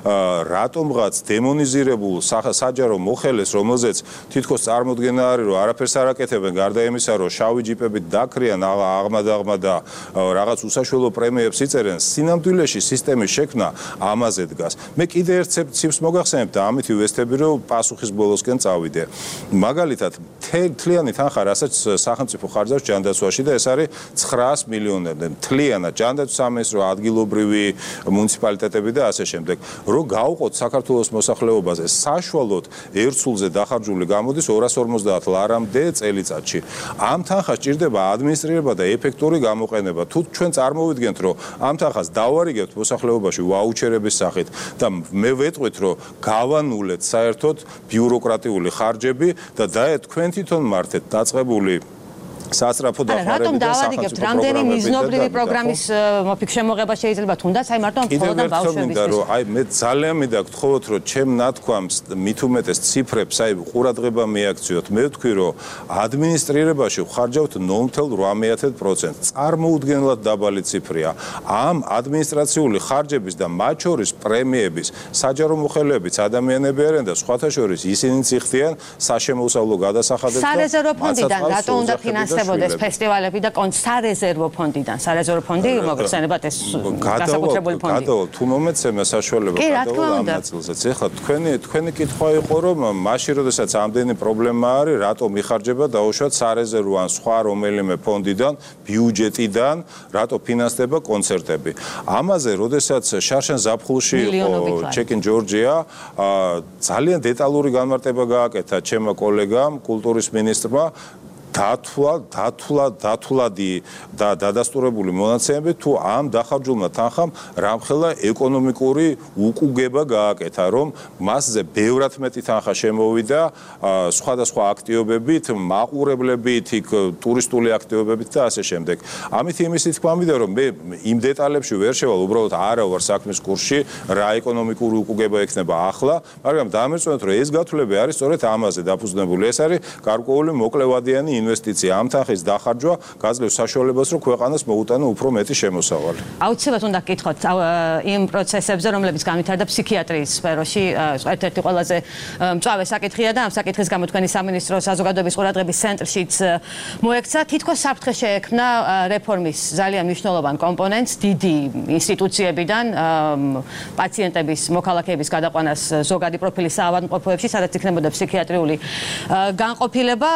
რატომღაც დემონიზირებულ საჯარო მოხელეს, რომელზეც თითქოს წარმოდგენა არის, რომ არაფერს არ აკეთებენ, გარდა იმისა, რომ შავი ჯიპებით დაქრიან, აღმად-აღმად და რაღაც უსაშველო პრემიებს იწერენ, სინამდვილეში სისტემის შექმნა ამაზე დგას. მე კიდე ერთ ციფრს მოგახსენებ და ამით ვესწრები, რომ პასუხის ბოლოსკენ წავიდე. მაგალითად, მთლიანი თანხა, რასაც სახელმწიფო ხარჯავს ჯანდაცვაში და ეს არის ცხრაას მილიონამდე. მთლიანად ჯანდაცვის სამინისტრო, ადგილობრივი მუნიციპალიტეტები და ასე შემდეგ. რო გავყოთ საქართველოს მოსახლეობაზე საშუალოდ ერთ სულზე დახარჯული გამოდის ორას ორმოცდაათ ლარამდე წელიწადში. ამ თანხას ჭირდება ადმინისტრირება და ეფექტური გამოყენება. თუ ჩვენ წარმოვიდგენთ, რომ ამ თანხას დავარიგებთ მოსახლეობაში ვაუჩერების სახით და მე ვეტყვით, რომ გავანულეთ საერთოდ ბიუროკრატიული ხარჯები და დაე თქვენ თვითონ მართეთ დაწყებული სასწრაფო დახმარებით და სახელმწიფო რამდენი მიზნობრივი პროგრამის შემოღება შეიძლება თუნდაც აი მარტო მხოლოდ ბავშვებისთვის. აი მე ძალიან მინდა გთხოვოთ, რომ ჩემ ნათქვამს მით უმეტეს ციფრებს აი ყურადღება მიაქციოთ. მე ვთქვი, რომ ადმინისტრირებაში ვხარჯავთ ნულ ათი რვამეათე პროცენტს. წარმოუდგენლად დაბალი ციფრია. ამ ადმინისტრაციული ხარჯების და მათ შორის პრემიების, საჯარო მოხელეებიც ადამიანები არიან და სხვათა შორის ისინი იხდიან საშემოსავლო გადასახადებს და სარეზერვო ფონდიდან რატო უნდა ფინანსდებოდეს ფესტივალები და სარეზერვო ფონდიდან სარეზერვო ფონდი მოგხსენებათ ეს განსაკუთრებული ფონდი. გადავალ თუ მომეცემა საშუალება გადავალ ამ ნაწილზეც. ეხლა თქვენი თქვენი კითხვა იყო, რომ მაშინ როდესაც ამდენი პრობლემა არის, რატო მიხარჯება დაუშვათ სარეზერვო ან სხვა რომელიმე ფონდიდან, ბიუჯეტიდან, რატო ფინანსდება კონცერტები. ამაზე როდესაც შარშან ზაფხულში იყო ჩეკინ ჯორჯია, ძალიან დეტალური განმარტება გააკეთა ჩემმა კოლეგამ, კულტურის მინისტრმა. დათვლა, დათვლა, დათვლადი და დადასტურებული მონაცემები თუ ამ დახარჯულმა თანხამ რამხელა ეკონომიკური უკუგება გააკეთა, რომ მასზე ბევრად მეტი თანხა შემოვიდა სხვადასხვა აქტივობებით, მაყურებლებით, ტურისტული აქტივობებით და ასე შემდეგ. ამით იმისი თქმა მინდა, რომ მე იმ დეტალებში ვერ შევალ, უბრალოდ არა ვარ საქმის კურსში, რა ეკონომიკური უკუგება ექნება ახლა, მაგრამ დამეწონეთ, რომ ეს გათვლები არის სწორედ ამაზე დაფუძნებული. ეს არის გარკვეული მოკლევადიანი ინვესტიცია. ამ თანხის დახარჯვა გაძლევს საშუალებას, რომ ქვეყანას მოუტანა უფრო მეტი შემოსავალი. აუცილებლად უნდა გკითხოთ იმ პროცესებზე, რომლებიც განვითარდა ფსიქიატრიის სფეროში, ერთ-ერთი ყველაზე მწვავე საკითხია და ამ საკითხის გამო თქვენი სამინისტრო საზოგადოების ყურადღების ცენტრშიც მოექცა. თითქოს საფრთხე შეექმნა რეფორმის ძალიან მნიშვნელოვან კომპონენტს დიდი ინსტიტუციებიდან პაციენტების, მოქალაქეების გადაყვანას ზოგადი პროფილის საავადმყოფოებში, სადაც იქნებოდა ფსიქიატრიული განყოფილება.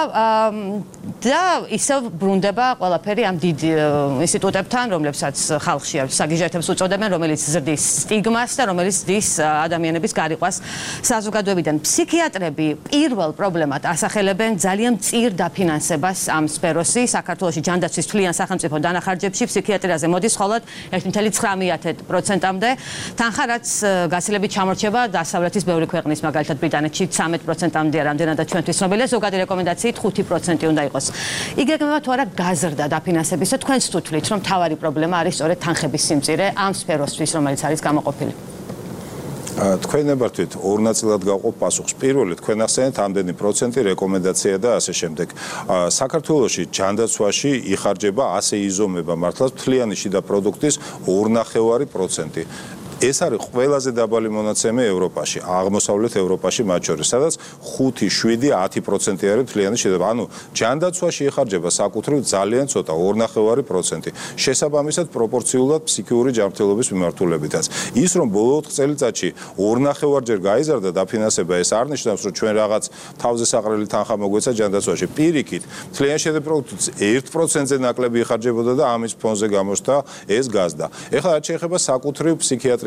და ისევ ბრუნდება ყველაფერი ამ დიდ ინსტიტუტებთან, რომლებსაც ხალხში საგიჟერთებს უწოდებენ, რომელიც ზრდის სტიგმას და რომელიც ზრდის ადამიანების გარიყვას საზოგადოებიდან. ფსიქიატრები პირველ პრობლემად ასახელებენ ძალიან მწირ დაფინანსებას ამ სფეროში. საქართველოში ჯანდაცვის თვლიან სახელმწიფო დანახარჯებში ფსიქიატრიაზე მოდის მხოლოდ ერთი ნული ცხრამეტ პროცენტამდე. თანხა რაც გაცილებით ჩამორჩება დასავლეთის ბევრი ქვეყნის, მაგალითად ბრიტანეთში ცხრამეტ პროცენტამდეა, რამდენადაც ჩვენთვის ცნობილია. ზოგადი რეკომენდაციით ხუთი პროცენტი უნდა იყოს. იგეგმება თუ არა გაზრდა დაფინანსების და თქვენც თუ თვლით, რომ თავარი პრობლემა არის სწორედ თანხების სიმწირე ამ სფეროსთვის, რომელიც არის გამოყოფილი. თქვენ ნებართვით ორ ნაწილად გავყოფ პასუხს. პირველი, თქვენ ახსენეთ ამდენი პროცენტი რეკომენდაცია და ასე შემდეგ. საქართველოში ჯანდაცვაში იხარჯება ასე იზომება მართლაც მთლიანი შიდა პროდუქტის ორ ნახევარი პროცენტი. ეს არის ყველაზე დაბალი მონაცემი ევროპაში, აღმოსავლეთ ევროპაში მათ შორის, სადაც ხუთი, შვიდი, ათი პროცენტი არის მთლიანი შედება. ანუ ჯანდაცვაში იხარჯება საკუთრივ ძალიან ცოტა, ორ ნახევარი პროცენტი. შესაბამისად პროპორციულად ფსიქიური ჯანმრთელობის მიმართულებითაც. ის რომ ბოლო ოთხ წელიწადში ორ ნახევარჯერ გაიზარდა დაფინანსება, ეს არ ნიშნავს, რომ ჩვენ რაღაც თავზე საყრელი თანხა მოგვეცა ჯანდაცვაში. პირიქით, მთლიანი შედება პროდუქტის ერთ პროცენტზე ნაკლები იხარჯებოდა და ამის ფონზე გამოჩნდა ეს გაზდა. ეხლა რაც შეეხება საკუთრივ ფსიქიატრ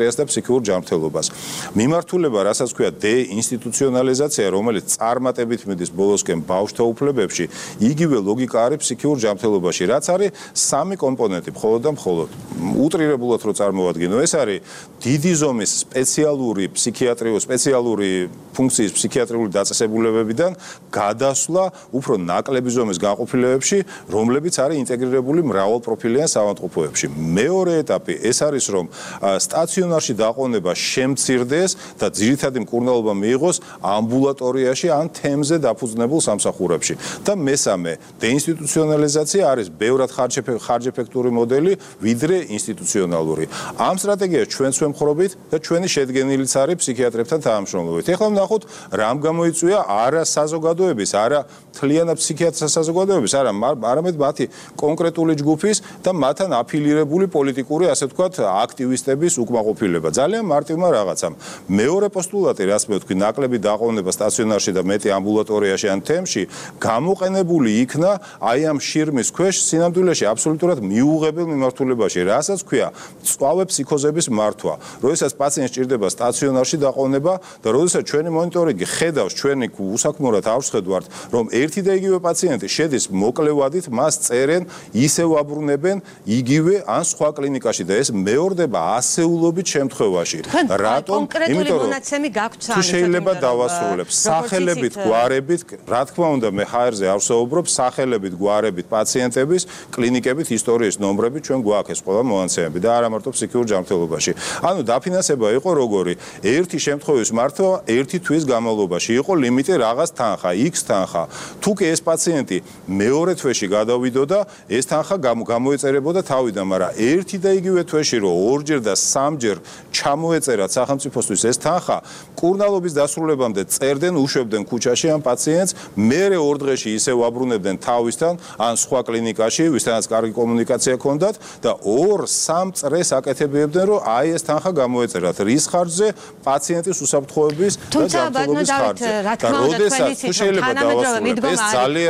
ფსიქიატრიას და ფსიქიურ ჯანმრთელობას. მიმართულება, რასაც ქვია დეინსტიტუციონალიზაცია, რომელიც წარმატებით მიდის ბოლოსკენ ბავშვთა უფლებებში, იგივე ლოგიკა არის ფსიქიურ ჯანმრთელობაში, რაც არის სამი კომპონენტი, მხოლოდ და მხოლოდ. უტრირებულად რო წარმოვადგინო, ეს არის დიდი ზომის სპეციალური ფსიქიატრიო, სპეციალური ფუნქციის ფსიქიატრიული დაწესებულებებიდან გადასვლა უფრო ნაკლები ზომის განყოფილებებში, რომლებიც არის ინტეგრირებული მრავალპროფილიან საავადმყოფოებში. მეორე ეტაპი ეს არის, რომ სტაციონარში დაყონება შემცირდეს და ძირითადი მკურნალობა მიიღოს ამბულატორიაში ან თემზე დაფუძნებულ სამსახურებში. და მესამე, დეინსტიტუციონალიზაცია არის ბევრად ხარჯეფექტური მოდელი, ვიდრე ინსტიტუციონალური. ამ სტრატეგიას ჩვენც ვემხრობით და ჩვენი შედგენილიც არის ფსიქიატრებთან თანამშრომლობით. ეხლა ვნახოთ, რამ გამოიწვია არა საზოგადოების, არა მთლიანად ფსიქიატრთა საზოგადოების, არა, არამედ მათი კონკრეტული ჯგუფის და მათთან აფილირებული პოლიტიკური, ასე ვთქვათ, აქტივისტების უკმაყოფილება. ძალიან მარტივმა რაღაცამ. მეორე პოსტულატი, რაც მე ვთქვი, ნაკლები დაყოვნება სტაციონარში და მეტი ამბულატორიაში ან თემში, გამოყენებული იქნა აი ამ შირმის ქვეშ სინამდვილეში აბსოლუტურად მიუღებელ მიმართულებაში, რასაც ქვია მწვავე ფსიქოზების მართვა. როდესაც პაციენტს სჭირდება სტაციონარში დაყოვნება და როდესაც ჩვენი მონიტორინგი ხედავს, ჩვენი უსაქმურად არ ვხედავთ, რომ ერთი და იგივე პაციენტი შედის მოკლევადით, მას წერენ, ისევ აბრუნებენ იგივე ან სხვა კლინიკაში და ეს მეორდება ასეულობით შემთხვევაში. რატომ? იმიტომ რომ თუ შეიძლება დავასრულებ სახელებით, გვარებით, რა თქმა უნდა, მე ჰაერზე არ ვსაუბრობ, სახელებით, გვარებით, პაციენტების, კლინიკებით, ისტორიის ნომრები ჩვენ გვაქვს ეს ყველა მონაცემები და არა მარტო ფსიქიურ ჯანმრთელობაში. ანუ დაფინანსება იყო როგორი? ერთი შემთხვევის მართვა ერთი თვის განმავლობაში იყო ლიმიტი რაღაც თანხა, X თანხა. თუ კი ეს პაციენტი მეორე თვეში გადავიდოდა, ეს თანხა გამოეწერებოდა თავიდან, მაგრამ ერთი და იგივე თვეში რო ორჯერ და სამჯერ ჩამოეწერა სახელმწიფოსთვის ეს თანხა, მკურნალობის დასრულებამდე წერდნენ, უშვებდნენ ქუჩაში ამ პაციენტს, მერე ორ დღეში ისევ აბრუნებდნენ თავისთან ან სხვა კლინიკაში, ვისთანაც კარგი კომუნიკაცია ჰქონდათ და ორ სამ წრეს აკეთებდნენ, რომ აი ეს თანხა გამოეწერათ რის ხარჯზე, პაციენტის უსაფრთხოების და ჯანმრთელობის ხარჯზე. და როდესაც თუ შეიძლება დავასრულებ, ეს ძალიან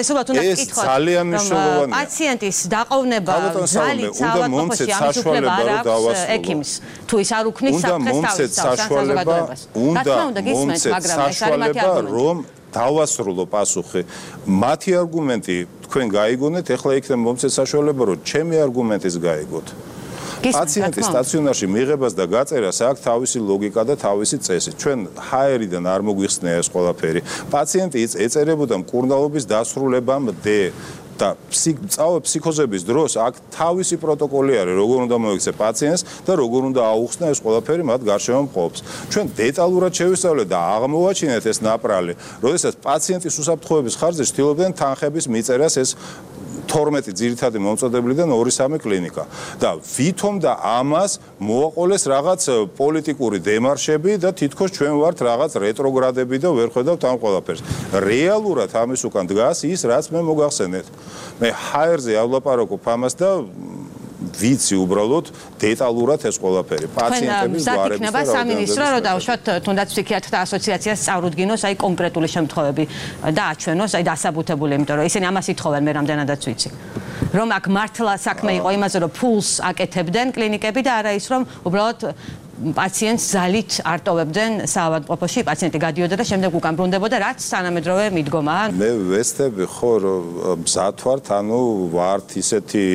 ეს ძალიან მნიშვნელოვანია. პაციენტის დაყოვნება ძალით საავადმყოფოში ამის უფლება არ აქვს ექიმს. თუ ის არ უქმნის საფრთხეს საზოგადოებას. უნდა მომცეთ საშუალება, რომ დავასრულო პასუხი. მათი არგუმენტი თქვენ გაიგონეთ, ეხლა იქნება მომცეთ საშუალება, რომ ჩემი არგუმენტის გაიგოთ. პაციენტის სტაციონარში მიღებას და გაწერას აქვს თავისი ლოგიკა და თავისი წესი. ჩვენ ჰაერიდან არ მოგვიხსნია ეს ყველაფერი. პაციენტი ეწერებოდა მკურნალობის დასრულებამდე და წავე ფსიქოზების დროს აქ თავისი პროტოკოლი არის, როგორ უნდა მოიქცე პაციენტს და როგორ უნდა აუხსნა ეს ყველაფერი მათ გარშემო მყოფს. ჩვენ დეტალურად შევისწავლეთ და აღმოვაჩინეთ ეს ნაპრალი, როდესაც პაციენტის უსაფრთხოების ხარჯზე ცდილობდნენ თანხების მიწერას ეს თორმეტი ძირითადი მომწოდებლიდან ორი სამი კლინიკა და ვითომ და ამას მოაყოლეს რაღაც პოლიტიკური დემარშები და თითქოს ჩვენ ვართ რაღაც რეტროგრადები და ვერ ხედავთ ამ ყველაფერს. რეალურად ამის უკან დგას ის, რაც მე მოგახსენეთ. მე ჰაერზე ავლაპარაკობ ამას და ვიცი უბრალოდ დეტალურად ეს ყველაფერი პაციენტების გვარების და სამინისტრო რომ დავუშვათ თუნდაც ფსიქიატრთა ასოციაციას წარუდგინოს აი კონკრეტული შემთხვევები და აჩვენოს აი დასაბუთებული, იმიტომ რომ ისინი ამას ითხოვენ, მე რამდენადაც ვიცი. რომ აქ მართლა საქმე იყო იმაზე, რომ ფულს აკეთებდნენ კლინიკები და არა ის, რომ უბრალოდ პაციენტს ძალით არტოვებდნენ საავადმყოფოში, პაციენტი გადიოდა და შემდეგ უკან ბრუნდებოდა, რაც თანამედროვე მიდგომა. მე ვესწრები ხო რომ მზად ვართ, ანუ ვართ ისეთი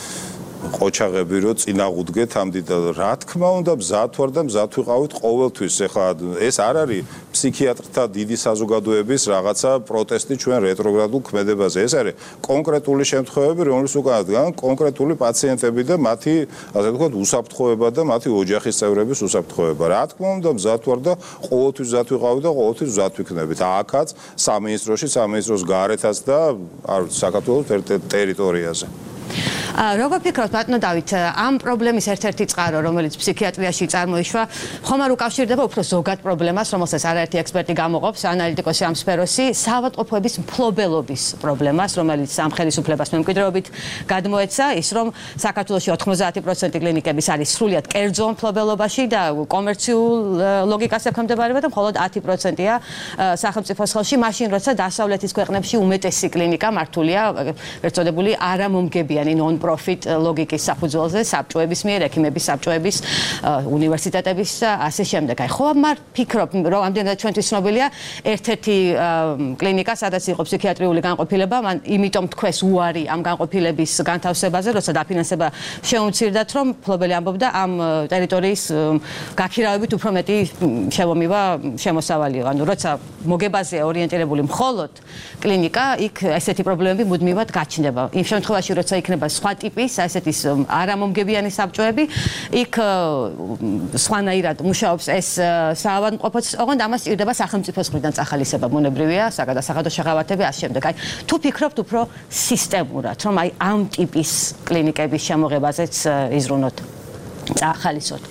ყოჩაღები რო წინაღუდგეთ ამ დიდად, რა თქმა უნდა მზად ვარ და მზად ვიყავით ყოველთვის. ეხლა ეს არ არის ფსიქიატრთა დიდი საზოგადოების რაღაცა პროტესტი ჩვენ რეტროგრადულ ქმედებაზე. ეს არის კონკრეტული შემთხვევები, რომლის უკანაც დგან კონკრეტული პაციენტები და მათი, ასე ვთქვათ, უსაფრთხოება და მათი ოჯახის წევრების უსაფრთხოება. რა თქმა უნდა მზად ვარ და ყოველთვის მზად ვიყავით და ყოველთვის მზად ვიქნებით. აქაც სამინისტროში, სამინისტროს გარეთაც და არ საქართველოს ტერიტორიაზე. როგორ ფიქრობთ ბატონო დავით, ამ პრობლემის ერთ-ერთი წყარო, რომელიც ფსიქიატრიაში წარმოიშვა, ხომ არ უკავშირდება უფრო ზოგად პრობლემას, რომელსაც არაერთი ექსპერტი გამოყოფს, ანალიტიკოსი ამ სფეროში, საავადმყოფოების მფლობელობის პრობლემას, რომელიც ამ ხელისუფლებას მემკვიდრეობით გადმოეცა, ის რომ საქართველოში ოთხმოცდაათი პროცენტი კლინიკების არის სრულიად კერძო მფლობელობაში და კომერციულ ლოგიკას ექვემდებარება და მხოლოდ ათი პროცენტია სახელმწიფოს ხელში, მაშინ როცა დასავლეთის ქვეყნებში უმეტესი კლინიკა მართულია, ერთწოდებული არამომგებიანი ძალიან non-profit ლოგიკის საფუძველზე, საბჭოების მიერ, ექიმების საბჭოების, უნივერსიტეტების და ასე შემდეგ. აი, ხო, მაგრამ ფიქრობ, რომ ამდენად ჩვენთვის ცნობილია ერთ-ერთი კლინიკა, სადაც იყო ფსიქიატრიული განყოფილება, მან იმიტომ თქვეს უარი ამ განყოფილების განთავსებაზე, როცა დაფინანსება შეუმცირდათ, რომ ფლობელი ამბობდა ამ ტერიტორიის გაქირავებით უფრო მეტი შემომივა შემოსავალიო. ანუ როცა მოგებაზეა ორიენტირებული მხოლოდ კლინიკა, იქ ესეთი პრობლემები მუდმივად გაჩნდება. იმ შემთხვევაში, როცა იქნება სხვა ტიპის, ასეთის არამომგებიანი საბჭოები, იქ სხვანაირად მუშაობს ეს საავადმყოფოც, ოღონდ ამას ჭირდება სახელმწიფოს მხრიდან წახალისება, მონებრივია, საგადასახადო შეღავათები, ასე შემდეგ. აი, თუ ფიქრობთ უფრო სისტემურად, რომ აი ამ ტიპის კლინიკების შემოღებაზეც იზრუნოთ, წახალისოთ.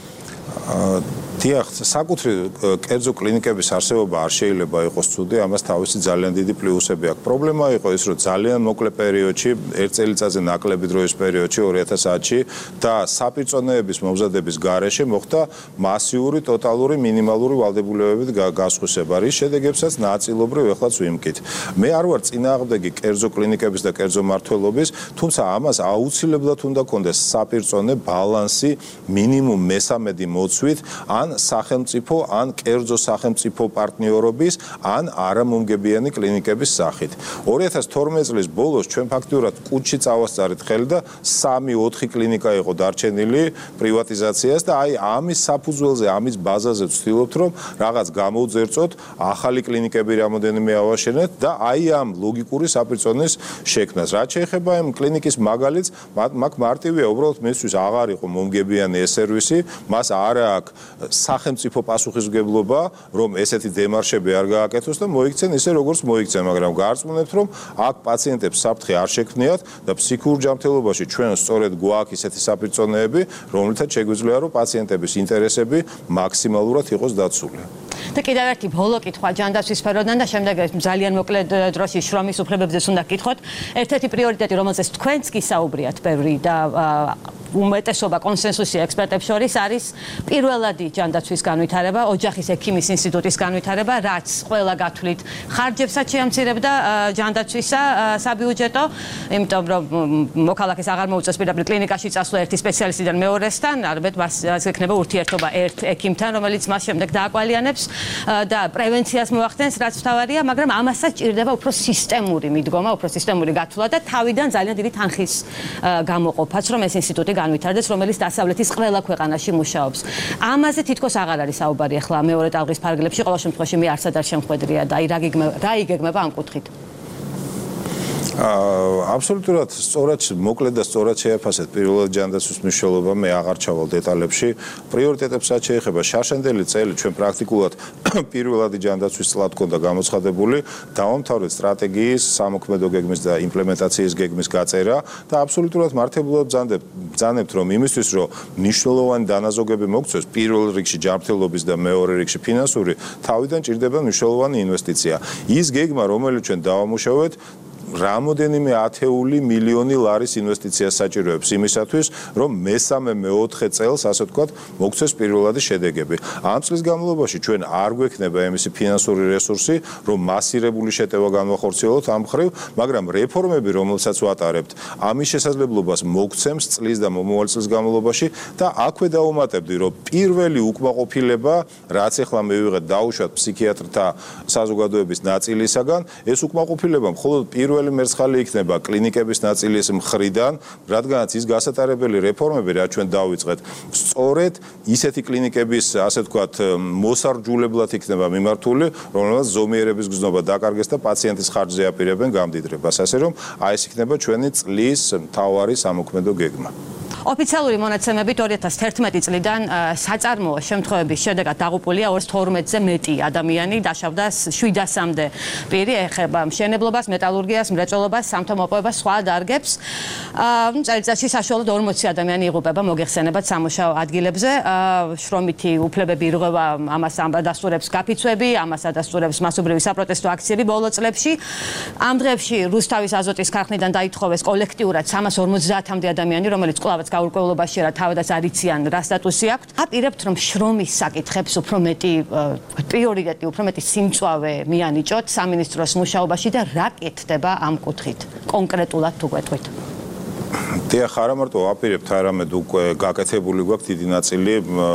დიახ, საკუთრი კერძო კლინიკების არსებობა არ შეიძლება იყოს ცუდი, ამას თავისი ძალიან დიდი პლუსები აქვს. პრობლემა იყო ის, რომ ძალიან მოკლე პერიოდში, ერთ წელიწადზე ნაკლები დროის პერიოდში ორი ათას ათში და საპირწონეების მომზადების გარეშე მოხდა მასიური, ტოტალური, მინიმალური ვალდებულებებით გასხვისება, რის შედეგებსაც ნაწილობრივ ეხლაც ვიმკით. მე არ ვარ წინააღმდეგი კერძო კლინიკების და კერძო მმართველობის, თუმცა ამას აუცილებლად უნდა კონდეს საპირწონე ბალანსი მინიმუმ მესამედი მოცვით ან სახელმწიფო ან კერძო სახელმწიფო პარტნიორობის ან არამომგებიანი კლინიკების სახით. ორი ათას თორმეტი წლის ბოლოს ჩვენ ფაქტიურად კუჩი წავასწარეთ ხელი და სამი ოთხი კლინიკა იყო დარჩენილი პრივატიზაციას და აი ამის საფუძველზე, ამის ბაზაზე ვცდილობთ, რომ რაღაც გამოვძერწოთ, ახალი კლინიკები რამოდენიმე ავაშენეთ და აი ამ ლოგიკური საპირწონეს შექმნას. რაც შეეხება ამ კლინიკის მაგალითს, მაგ მარტივია, უბრალოდ მისთვის აღარ იყო მომგებიანი ეს სერვისი, მას არ აქვს სახელმწიფო პასუხისმგებლობა, რომ ესეთი დემარშები არ გააკეთოს და მოიქცენ ისე როგორც მოიქცენ, მაგრამ გარწმუნებთ, რომ აქ პაციენტებს საფრთხე არ შექმნიათ და ფსიქიურ ჯანმრთელობაში ჩვენ სწორედ გვაქვს ისეთი საპირწონეები, რომლითაც შეგვიძლია, რომ პაციენტების ინტერესები მაქსიმალურად იყოს დაცული. და კიდევ ერთი ბოლო კითხვა ჯანდაცვის სფეროდან და შემდეგ ძალიან მოკლე დროში შრომის უფლებებზეც უნდა გკითხოთ. ერთ-ერთი პრიორიტეტი, რომელზეც თქვენც კი საუბრიათ ბევრი და უმეტესობა კონსენსუსი ექსპერტებს შორის არის პირველადი ჯანდაცვის განვითარება, ოჯახის ექიმის ინსტიტუტის განვითარება, რაც ყველა გათვლით ხარჯებსაც შეამცირებდა ჯანდაცვისა საბიუჯეტო, იმიტომ რომ მოქალაქეს აღარ მოუწევს პირდაპირ კლინიკაში წასვლა ერთი სპეციალისტიდან მეორესთან, არამედ მას ექნება ურთიერთობა ერთ ექიმთან, რომელიც მას შემდეგ დააკვალიანებს და პრევენციას მოახდენს, რაც მთავარია, მაგრამ ამასაც ჭირდება უფრო სისტემური მიდგომა, უფრო სისტემური გათვლა და თავიდან ძალიან დიდი თანხის გამოყოფაც, რომ ეს ინსტიტუტი განვითარდეს, რომელიც დასავლეთის ყველა ქვეყანაში მუშაობს. ამაზე თითქოს აღარ არის საუბარი ახლა მეორე ტალღის ფარგლებში, ყოველ შემთხვევაში მე არც არ შემხვედრია და აი რა იგეგმება ამ კუთხით. აბსოლუტურად სწორად მოკლედ და სწორად შეაფასეთ პირველად ჯანდაცვის მნიშვნელობა, მე აღარ ჩავალ დეტალებში. პრიორიტეტებსაც შეეხება შარშანდელი წელი ჩვენ პრაქტიკულად პირველადი ჯანდაცვის წლად ჰქონდა გამოცხადებული, დავამთავრეთ სტრატეგიის, სამოქმედო გეგმის და იმპლემენტაციის გეგმის გაწერა და აბსოლუტურად მართებულად ბრძანებთ, რომ იმისთვის, რომ მნიშვნელოვანი დანაზოგები მოგწვეს, პირველ რიგში ჯანმრთელობის და მეორე რიგში ფინანსური, თავიდან ჭირდება მნიშვნელოვანი ინვესტიცია. ის გეგმა, რომელიც ჩვენ დავამუშავეთ, რამოდენიმე ათეული მილიონი ლარის ინვესტიციას საჭიროებს იმისათვის, რომ მესამე მეოთხე წელს, ასე ვთქვათ, მოგცეს პირველადი შედეგები. ამ წლის განმავლობაში ჩვენ არ გვექნება ემისი ფინანსური რესურსი, რომ მასირებული შეტევა განვახორციელოთ ამ მხრივ, მაგრამ რეფორმები, რომელსაც ვატარებთ, ამის შესაძლებლობას მოგცემს წლის და მომავალ წლის განმავლობაში და აქვე დავუმატებდი, რომ პირველი უკმაყოფილება, რაც ახლა მივიღეთ დაუშვათ ფსიქიატრთა საზოგადოების ნაწილისაგან, ეს უკმაყოფილება მხოლოდ პირველ მერცხალი იქნება კლინიკების ნაწილის მხრიდან, რადგანაც ის გასატარებელი რეფორმები, რაც ჩვენ დავიწყეთ, სწორედ ისეთი კლინიკების, ასე ვთქვათ, მოსარჯულებლად იქნება მიმართული, რომელსაც ზომიერების გზნობა დაკარგეს და პაციენტის ხარჯზე აპირებენ გამდიდრებას, ასე რომ აი ეს იქნება ჩვენი წლის მთავარი სამოქმედო გეგმა. ოფიციალური მონაცემებით ორი ათას თერთმეტი წლიდან საწარმოო შემთხვევების შედეგად დაღუპულია ორ თორმეტზე მეტი ადამიანი, დაშავდა შვიდასამდე პირი, ეხება მშენებლობას, მეტალურგიას, მრეწველობას, სამთო-მოპოვებას, სხვა დარგებს. წელიწადში საშუალოდ ორმოცი ადამიანი იღუპება მოგეხსენებათ სამუშაო ადგილებზე. შრომითი უფლებები ირღვევა, ამას ადასტურებს გაფიცვები, ამას ადასტურებს მასობრივი საპროტესტო აქციები ბოლო წლებში. ამ დღეებში რუსთავის აზოტის ქარხნიდან დაითხოვეს კოლექტიურად სამას ორმოცდაათამდე ადამიანი, რომელიც კვლავაც გაურკვევლობაში რა თავადაც არ იციან რა სტატუსი აქვთ. აპირებთ რომ შრომის საკითხებს უფრო მეტი პრიორიტეტი, უფრო მეტი სიმწვავე მიანიჭოთ სამინისტროს მუშაობაში და რა კეთდება ამ კუთხით კონკრეტულად თუ გვეტყვით. დიახ, არა მარტო ვაპირებთ, არამედ უკვე გაკეთებული გვაქვს დიდი ნაწილი,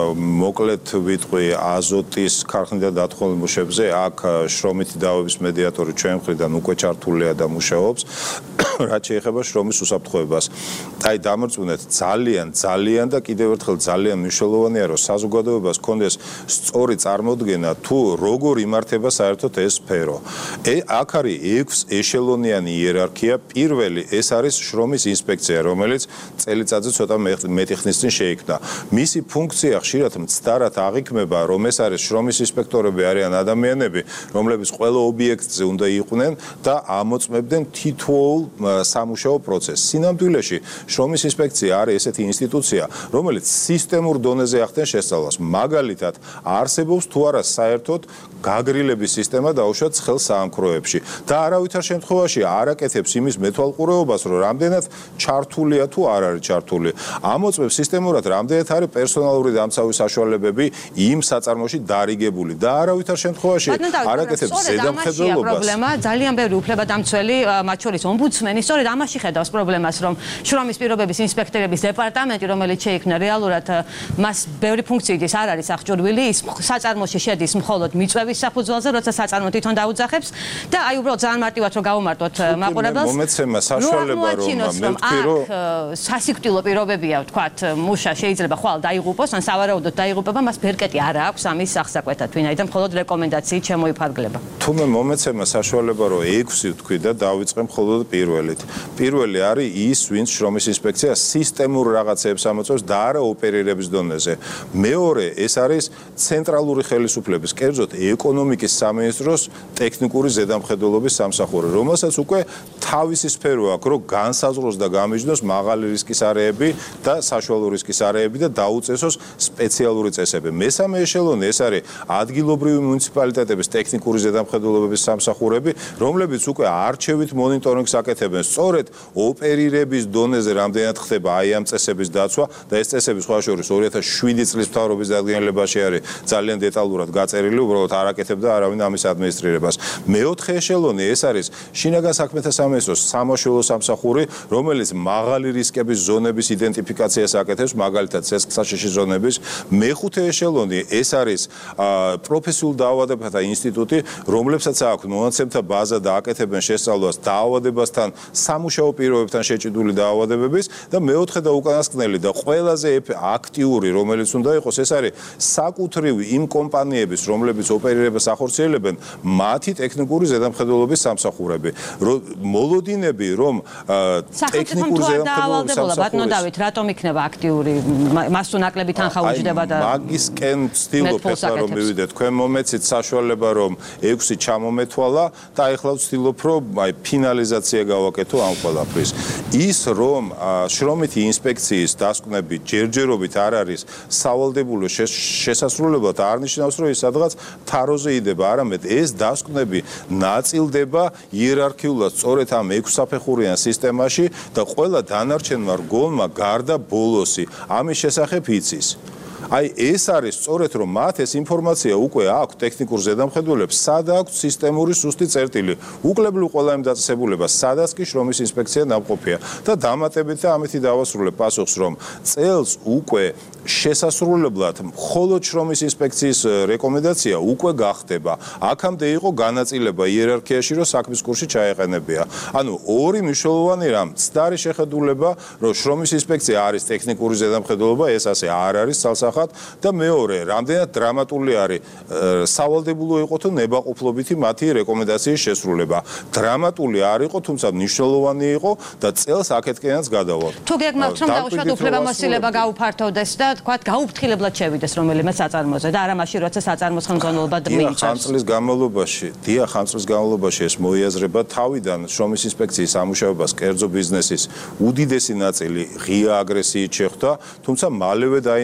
მოკლედ ვიტყვი აზოტის ქარხნიდან დათხოვნილ მუშებზე, აქ შრომითი დავების მედიატორი ჩვენ მხრიდან უკვე ჩართულია და მუშაობს. რაც შეეხება შრომის უსაფრთხოებას. აი დამრწმუნეთ, ძალიან, ძალიან და კიდევ ერთხელ ძალიან მნიშვნელოვანია, რომ საზოგადოებას ჰქონდეს სწორი წარმოდგენა თუ როგორ იმართება საერთოდ ეს სფერო. აქ არის ექვს ეშელონიანი იერარქია. პირველი ეს არის შრომის ინსპექცია, რომელიც წელიწადზე ცოტა მეტი ხნის წინ შეიქმნა. მისი ფუნქცია ხშირად მცდარად აღიქმება, რომ ეს არის შრომის ინსპექტორები არიან ადამიანები, რომლებიც ყველა ობიექტზე უნდა იყვნენ და ამოწმებდნენ თითოეულ სამუშაო პროცესს. სინამდვილეში შრომის ინსპექცია არის ესეთი ინსტიტუცია, რომელიც სისტემურ დონეზე ახდენს შესწავლას. მაგალითად, არსებობს თუ არა საერთოდ გაგრილების სისტემა დაუშვათ ცხელ საამქროებში და არავითარ შემთხვევაში არ აკეთებს იმის მეთვალყურეობას, რომ რამდენად ჩართულია თუ არ არის ჩართული. ამოწმებს სისტემურად, რამდენად არის პერსონალური დამცავი საშუალებები იმ საწარმოში დარიგებული და არავითარ შემთხვევაში არ აკეთებს ზედამხედველობას. პრობლემა ძალიან ბევრი უფლებადამცველი, მათ შორის ომბუდსმენი, სწორედ ამაში ხედავს პრობლემას, რომ შრომის პირობების ინსპექტორების დეპარტამენტი, რომელიც შეიქმნა რეალურად მას ბევრი ფუნქციით ის არ არის აღჭურვილი, ის საწარმოში შედის მხოლოდ მიწვევის საფუძველზე, როცა საწარმო თვითონ დაუძახებს და აი უბრალოდ ძალიან მარტივად რომ გავუმარტოთ მაყურებელს. მომეცემა საშუალება რომ მეთქვი რომ სასიკვდილო პირობებია, ვთქვათ, მუშა შეიძლება ხვალ დაიღუპოს, ან სავარაუდოდ დაიღუპება, მას ბერკეტი არ აქვს ამის აღსაკვეთად, ვინაიდან მხოლოდ რეკომენდაციით შემოიფარგლება. თუმე მომეცემა საშუალება რომ ექვსი ვთქვი და დავიწყე მხოლოდ პირველით. პირველი არის ის, ვინც შრომის ინსპექცია სისტემურ რაღაცებს ამოწმებს და არა ოპერირების დონეზე. მეორე, ეს არის ცენტრალური ხელისუფლების, კერძოდ ეკონომიკის სამინისტროს ტექნიკური ზედამხედველობის სამსახური, რომელსაც უკვე თავისი სფერო აქვს, რომ განსაზღვროს და გამიჯნოს მაღალი რისკის არეები და საშუალო რისკის არეები და დაუწესოს სპეციალური წესები. მესამე ეშელონი ეს არის ადგილობრივი მუნიციპალიტეტების ტექნიკური ზედამხედველობების სამსახურები, რომლებიც უკვე არჩევით მონიტორინგს აკეთებენ სწორედ ოპერირების დონეზე რამდენად ხდება აი ამ წესების დაცვა და ეს წესები სხვა შორის ორი ათას შვიდი წლის მთავრობის დადგენილებაში არის ძალიან დეტალურად გაწერილი, უბრალოდ არ აკეთებდა არავინ ამის ადმინისტრირებას. მეოთხე ეშელონი ეს არის შინაგან საქმეთა სამინისტროს სამაშველო სამსახური, რომელიც მაღალი რისკების ზონების იდენტიფიკაციას აკეთებს, მაგალითად ცეცხლსაშიში ზონების. მეხუთე ეშელონი ეს არის პროფესიულ დაავადებათა ინსტიტუტი, რომლებსაც აქვს მონაცემთა ბაზა და აკეთებენ შესწავლას დაავადებასთან, სამუშაო პირობებთან შეჭიდული დაავადებების და მეოთხე და უკანასკნელი და ყველაზე აქტიური, რომელიც უნდა იყოს, ეს არის საკუთრივი იმ კომპანიების, რომლებიც ოპერირებას ახორციელებენ, მათი ტექნიკური ზედამხედველობის სამსახურები. მოლოდინები, რომ ტექნიკური ზედამხედველობის ბატონო დავით, რატომ იქნება აქტიური? მას თუ ნაკლები თანხა უჯდება და მაგისკენ ვცდილობ ახლა რომ მივიდე, თქვენ მომეცით საშუალება, რომ ექვსი ჩამომეთვალა და ახლა ვცდილობ, რომ აი ფინალიზაცია გავაკეთო ამ ყველაფრის. ის რომ შრომითი ინსპექციის დასკვნები ჯერჯერობით არ არის სავალდებულო შესასრულებლად არ ნიშნავს, რომ ის სადღაც თაროზე იდება, არამედ ეს დასკვნები ნაწილდება იერარქიულად სწორედ ამ ექვსსაფეხურიან სისტემაში და ყველა დანარჩენმა რგოლმა გარდა ბოლოსი ამის შესახებ იცის. აი ეს არის სწორედ რომ მათ ეს ინფორმაცია უკვე აქვს ტექნიკურ ზედამხედველებს, სად აქვს სისტემური სუსტი წერტილი. უკლებლივ ყველა იმ დაწესებულებას, სადაც კი შრომის ინსპექცია დამყოფია და დამატებით და ამითი დავასრულებ პასუხს, რომ წელს უკვე შესასრულებლად მხოლოდ შრომის ინსპექციის რეკომენდაცია უკვე გახდება. აქამდე იყო განაწილება იერარქიაში, რომ საქმის კურსი ჩაეყენებია. ანუ ორი მნიშვნელოვანი რამ, მცდარი შეხედულება, რომ შრომის ინსპექცია არის ტექნიკური ზედამხედველობა, ეს ასე არ არის ცალსახად და მეორე, რამდენად დრამატული არის სავალდებულო იყო თუ ნებაყოფლობითი მათი რეკომენდაციის შესრულება. დრამატული არ იყო, თუმცა მნიშვნელოვანი იყო და წელს აქეთკენაც გადავალ. თუ გეგმავთ რომ დაუშვათ უფლებამოსილება გაუფართოვდეს და თქვათ გაუფრთხილებლად შევიდეს რომელიმე საწარმოზე და არა მაშინ როცა საწარმოს ხელმძღვანელობა მიიწევს. ხან წლის განმავლობაში, დიახ, ხან წლის განმავლობაში ეს მოიაზრება თავიდან შრომის ინსპექციის სამუშაობას კერძო ბიზნესის უდიდესი ნაწილი ღია აგრესიით შეხვდა, თუმცა მალევე დაინახეს, რომ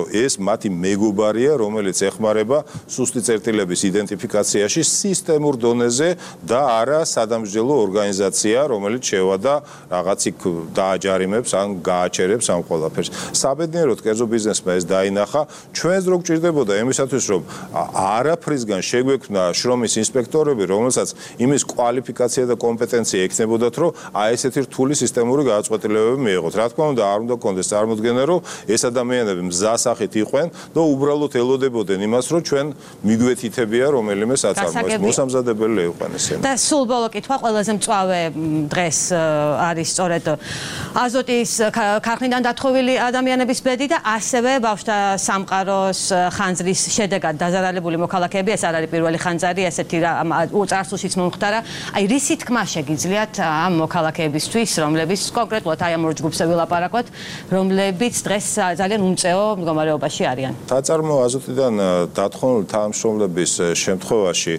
რომ ეს მათი მეგობარია, რომელიც ეხმარება სუსტი წერტილების იდენტიფიკაციაში სისტემურ დონეზე და არა სადამსჯელო ორგანიზაცია, რომელიც შევადა რაღაც იქ დააჯარიმებს ან გააჩერებს ამ ყველაფერს. საბედნიეროდ კერძო ბიზნესმა ეს დაინახა, ჩვენს რო გჭირდებოდა იმისათვის, რომ არაფრისგან შეგვექმნა შრომის ინსპექტორები, რომელსაც იმის კვალიფიკაცია და კომპეტენცია ექნებოდათ, რომ აი ესეთი რთული სისტემური გადაწყვეტილებები მიიღოთ. რა თქმა უნდა, არ უნდა კონდეს წარმოდგენა, რომ ეს ადამიანები მზასახით იყვნენ და უბრალოდ ელოდებოდნენ იმას, რომ ჩვენ მიგვეთითებია რომელიმე საწარმოებს. მოსამზადებელი იყვნენ ისინი. და სულ ბოლო კითხვა, ყველაზე მწვავე დღეს არის სწორედ აზოტის ქარხნიდან დათხოვილი ადამიანების ბედი და ასევე ბავშვთა სამყაროს ხანძრის შედეგად დაზარალებული მოქალაქეები. ეს არ არის პირველი ხანძარი, ესეთი წარსულშიც მომხდარა. აი რისი თქმა შეგიძლიათ ამ მოქალაქეებისთვის, რომლებიც კონკრეტულად აი ამ ორ ჯგუფზე ვილაპარაკოთ, რომლებიც დღეს ძალიან უმწეო მდგომარეობაში არიან. საწარმოო აზოტიდან დათხოვილი თანამშრომლების შემთხვევაში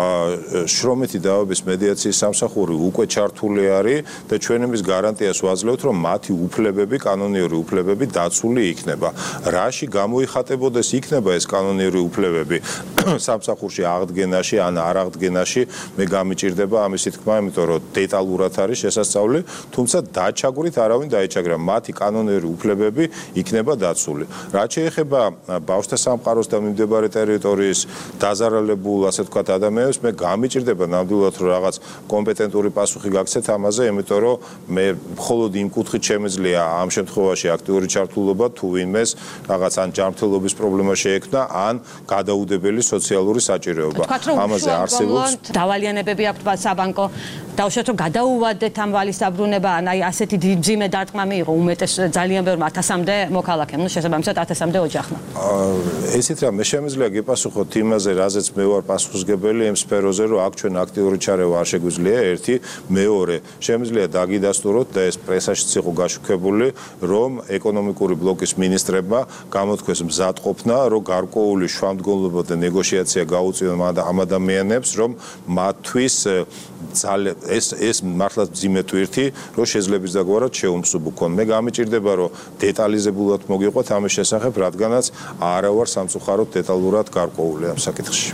შრომითი დავების მედიაციის სამსახური უკვე ჩართული არის და ჩვენ იმის გარანტიას ვაძლევთ, რომ მათი უფლებები, კანონიური უფლებები დაცული იქნება. რაში გამოიხატებოდეს იქნება ეს კანონიური უფლებები სამსახურში აღდგენაში ან არ აღდგენაში, მე გამიჭირდება ამისი თქმა, იმიტომ რომ დეტალურად არის შესასწავლი, თუმცა დაჩაგვრით არავინ დაეჩაგრა, მათი კანონური უფლებები იქნება დაცული. რაც შეეხება ბავშვთა სამყაროს და მიმდებარე ტერიტორიის დაზარალებულ, ასე ვთქვათ, ადამიანებს, მე გამიჭირდება ნამდვილად რომ რაღაც კომპეტენტური პასუხი გაგცეთ ამაზე, იმიტომ რომ მე მხოლოდ იმ კუთხით შემეძლია ამ შემთხვევაში აქტიური ჩართულობა თუ ვინმეს რაღაც ან ჯანმრთელობის პრობლემა შეექმნა, ან გადაუდებელი სოციალური საჭიროება. ამაზე არსებობს დავალიანებები აქვთ საბანკო, დავუშვათ რომ გადაუვადეთ ამ ვალის დაბრუნება, ან აი ასეთი ძიმე დარტყმა მიიღო უმეტეს ძალიან ბევრ ათასამდე მოქალაქემ, ნუ შესაბამისად ათასამდე ოჯახმა. ესეთ რა მე შემიძლია გეპასუხოთ იმაზე, რაზეც მე ვარ პასუხისმგებელი იმ სფეროზე, რომ აქ ჩვენ აქტიური ჩარევა არ შეგვიძლია, ერთი, მეორე, შემიძლია დაგიდასტუროთ და ეს პრესაშიც იყო გაშუქებული, რომ ეკონომიკური ბლოკის მინისტრებმა გამოთქვეს მზადყოფნა, რომ გარკვეული შუამდგომლობა და ნეგოციაცია გაუწიონ ამ ადამიანებს, რომ მათთვის ძალიან ეს ეს მართლაც ძიმე თვირთი, რომ შეძლების დაგვარად შეუმსუბუქონ. მე გამიჭირდება, რომ დეტალიზებულად მოგიყვეთ ამის შესახებ, რადგანაც არა ვარ სამწუხაროდ დეტალურად გარკვეული ამ საკითხში.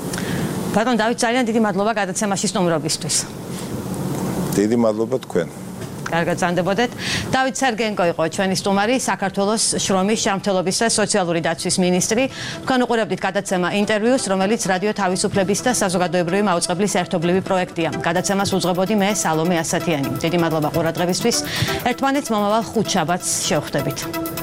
ბატონ დავით, ძალიან დიდი მადლობა გადაცემაში სტუმრობისთვის. დიდი მადლობა თქვენ. კარგად ზანდებოდეთ. დავით სერგენკო იყო ჩვენი სტუმარი, საქართველოს შრომის, ჯანმრთელობის და სოციალური დაცვის მინისტრი. თქვენ უყურებდით გადაცემა ინტერვიუს, რომელიც რადიო თავისუფლების და საზოგადოებრივი მაუწყებლის ერთობლივი პროექტია. გადაცემას უძღვებოდი მე სალომე ასათიანი. დიდი მადლობა ყურადღებისთვის. ერთმანეთს მომავალ ხუთშაბათს შევხვდებით.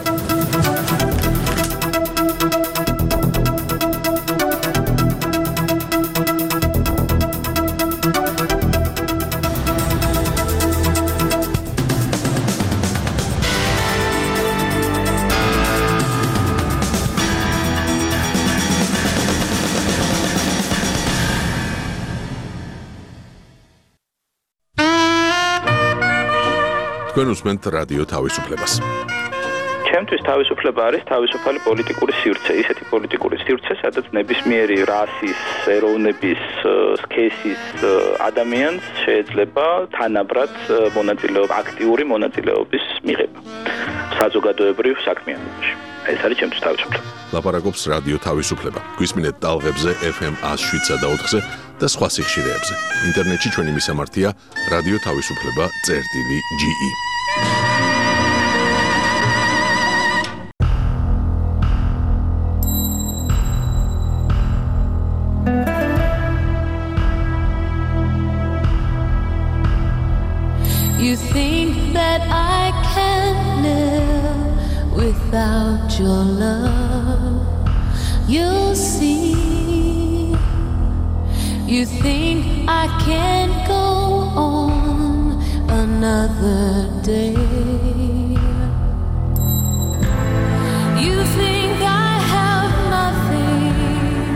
თქვენ უსმენთ რადიო თავისუფლებას. ჩემთვის თავისუფლება არის თავისუფალი პოლიტიკური სივრცე, ისეთი პოლიტიკური სივრცე, სადაც ნებისმიერი რასის, ეროვნების, სქესის ადამიანს შეიძლება თანაბრად მონაწილეობა, აქტიური მონაწილეობის მიღება საზოგადოებრივ საქმიანობაში. ეს არის ჩემთვის თავისუფლება. ლაპარაკობს რადიო თავისუფლება. გვისმინეთ ტალღებზე ეფ ემ one oh seven და ოთხზე და სხვა სიხშირეებზე. ინტერნეტში ჩვენი მისამართია რადიო თავისუფლება წერტილი ჯი ი. You think that I can live without your love, you'll see. You think I can't go on another day. You think I have nothing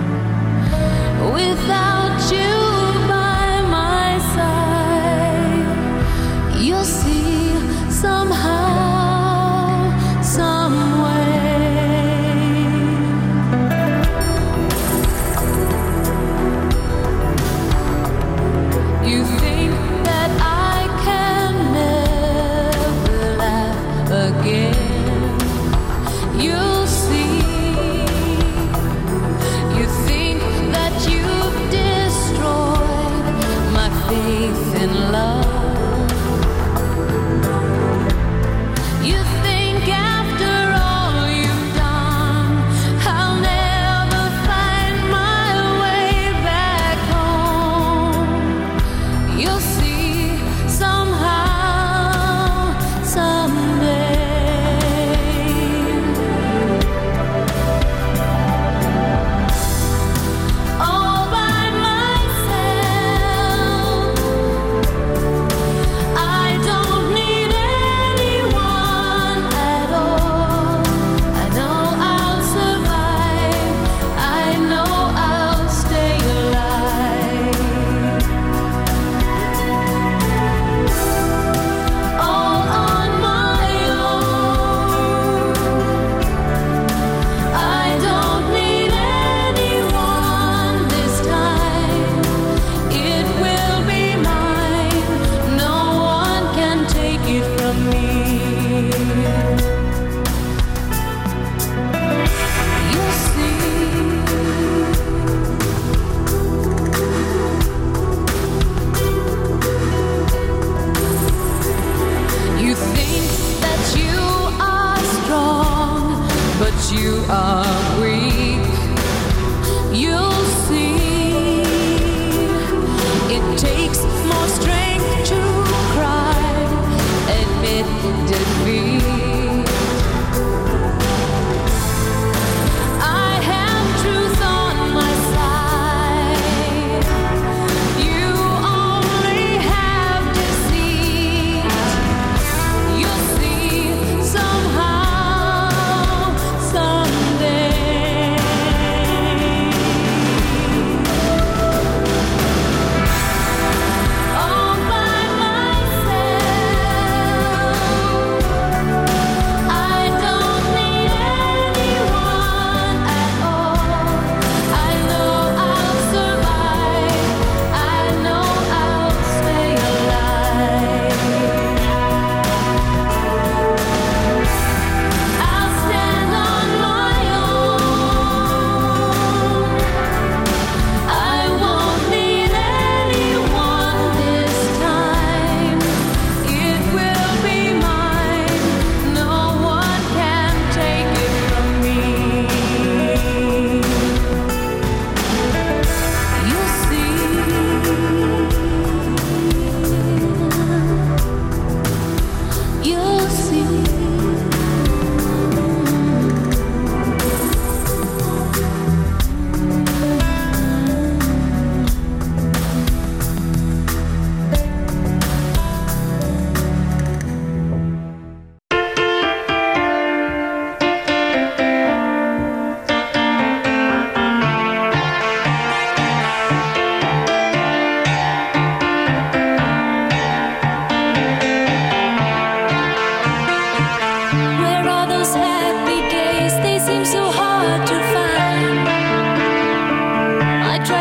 without you by my side. You'll see somehow, some way. You think that I can never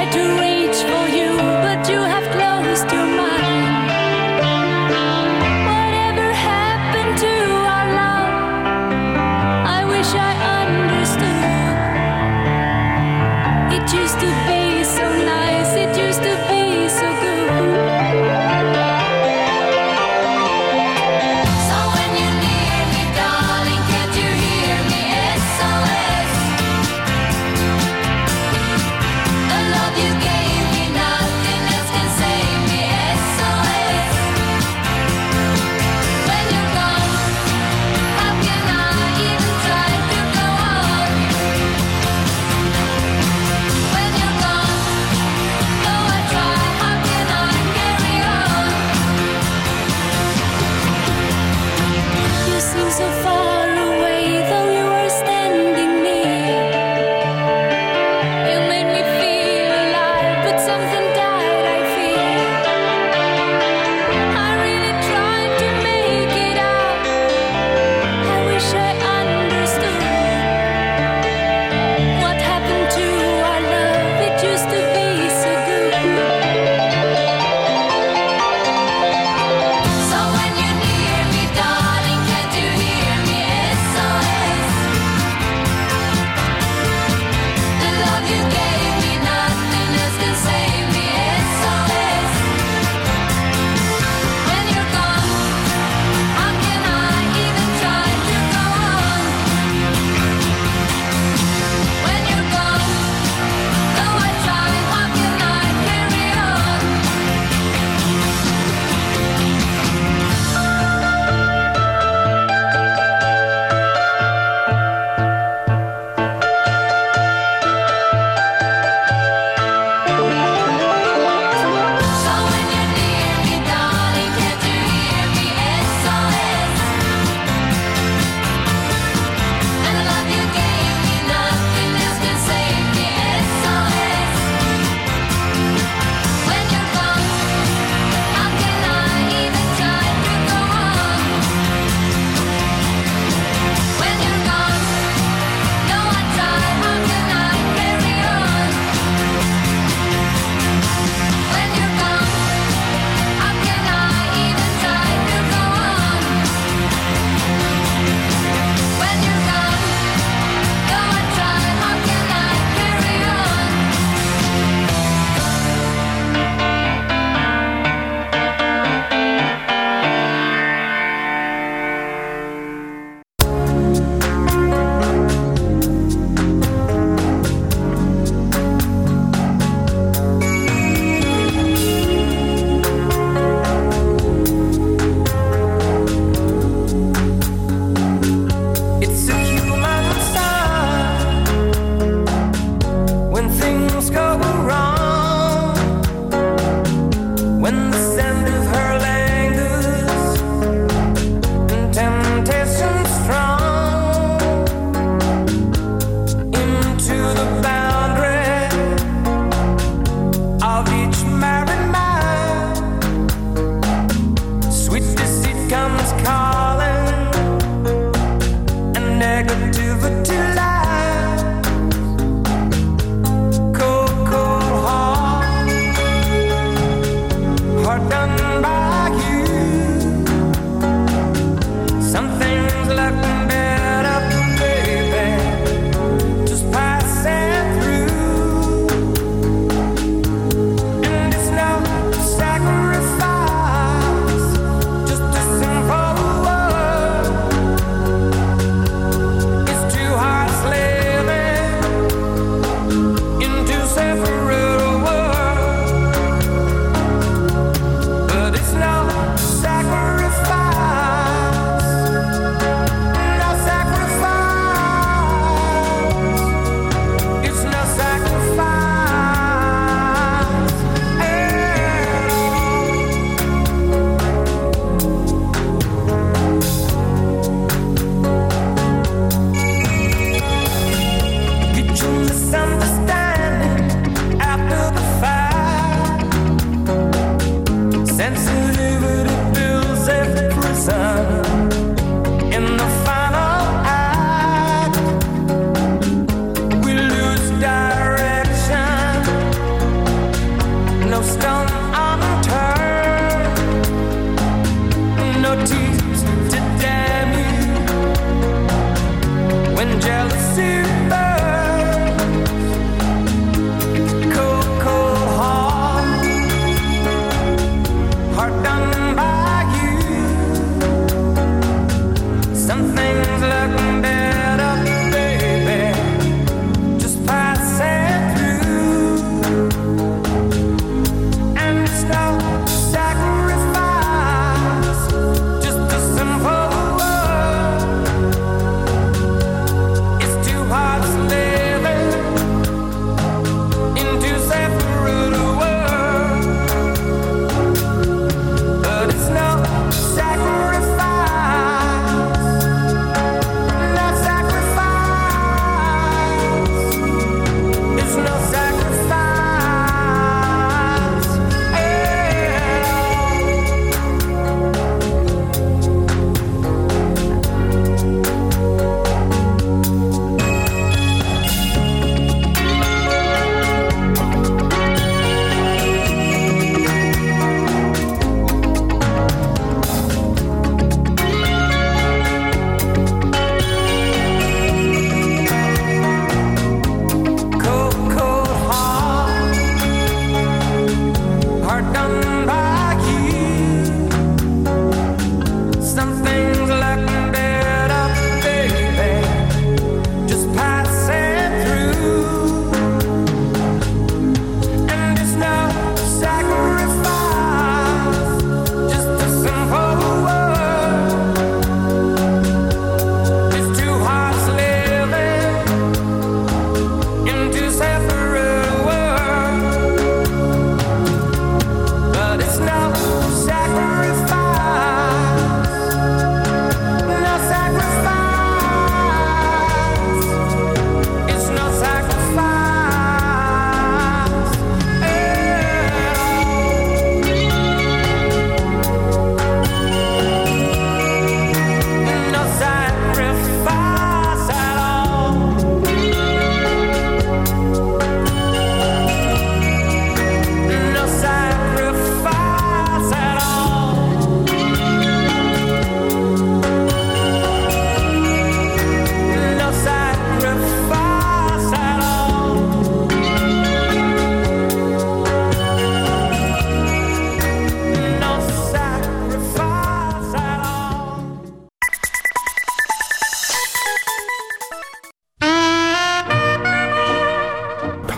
tried to reach for you, but you have closed your mind. Whatever happened to our love? I wish I understood. It used to be so nice, it used to be so good. So when you're near me, darling, can't you hear me? S O S. The love you gave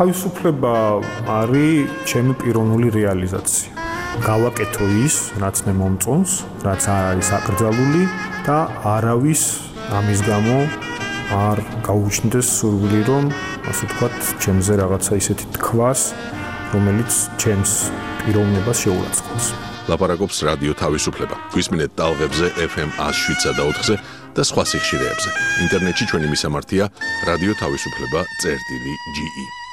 თავისუფლება არის ჩემი პიროვნული რეალიზაცია. გავაკეთო ის, რაც მე მომწონს, რაც არ არის აკრძალული და არავის ამის გამო არ გაუჩნდეს სურვილი, რომ ასე ვთქვათ, ჩემზე რაღაცა ისეთი თქვას, რომელიც ჩემს პიროვნებას შეურაცხყოფს. ლაპარაკობს რადიო თავისუფლება. გვისმინეთ ტალღებზე ეფ ემ one oh seven და ოთხზე და სხვა სიხშირეებზე. ინტერნეტში ჩვენი მისამართია რადიო თავისუფლება წერტილი ჯი ი.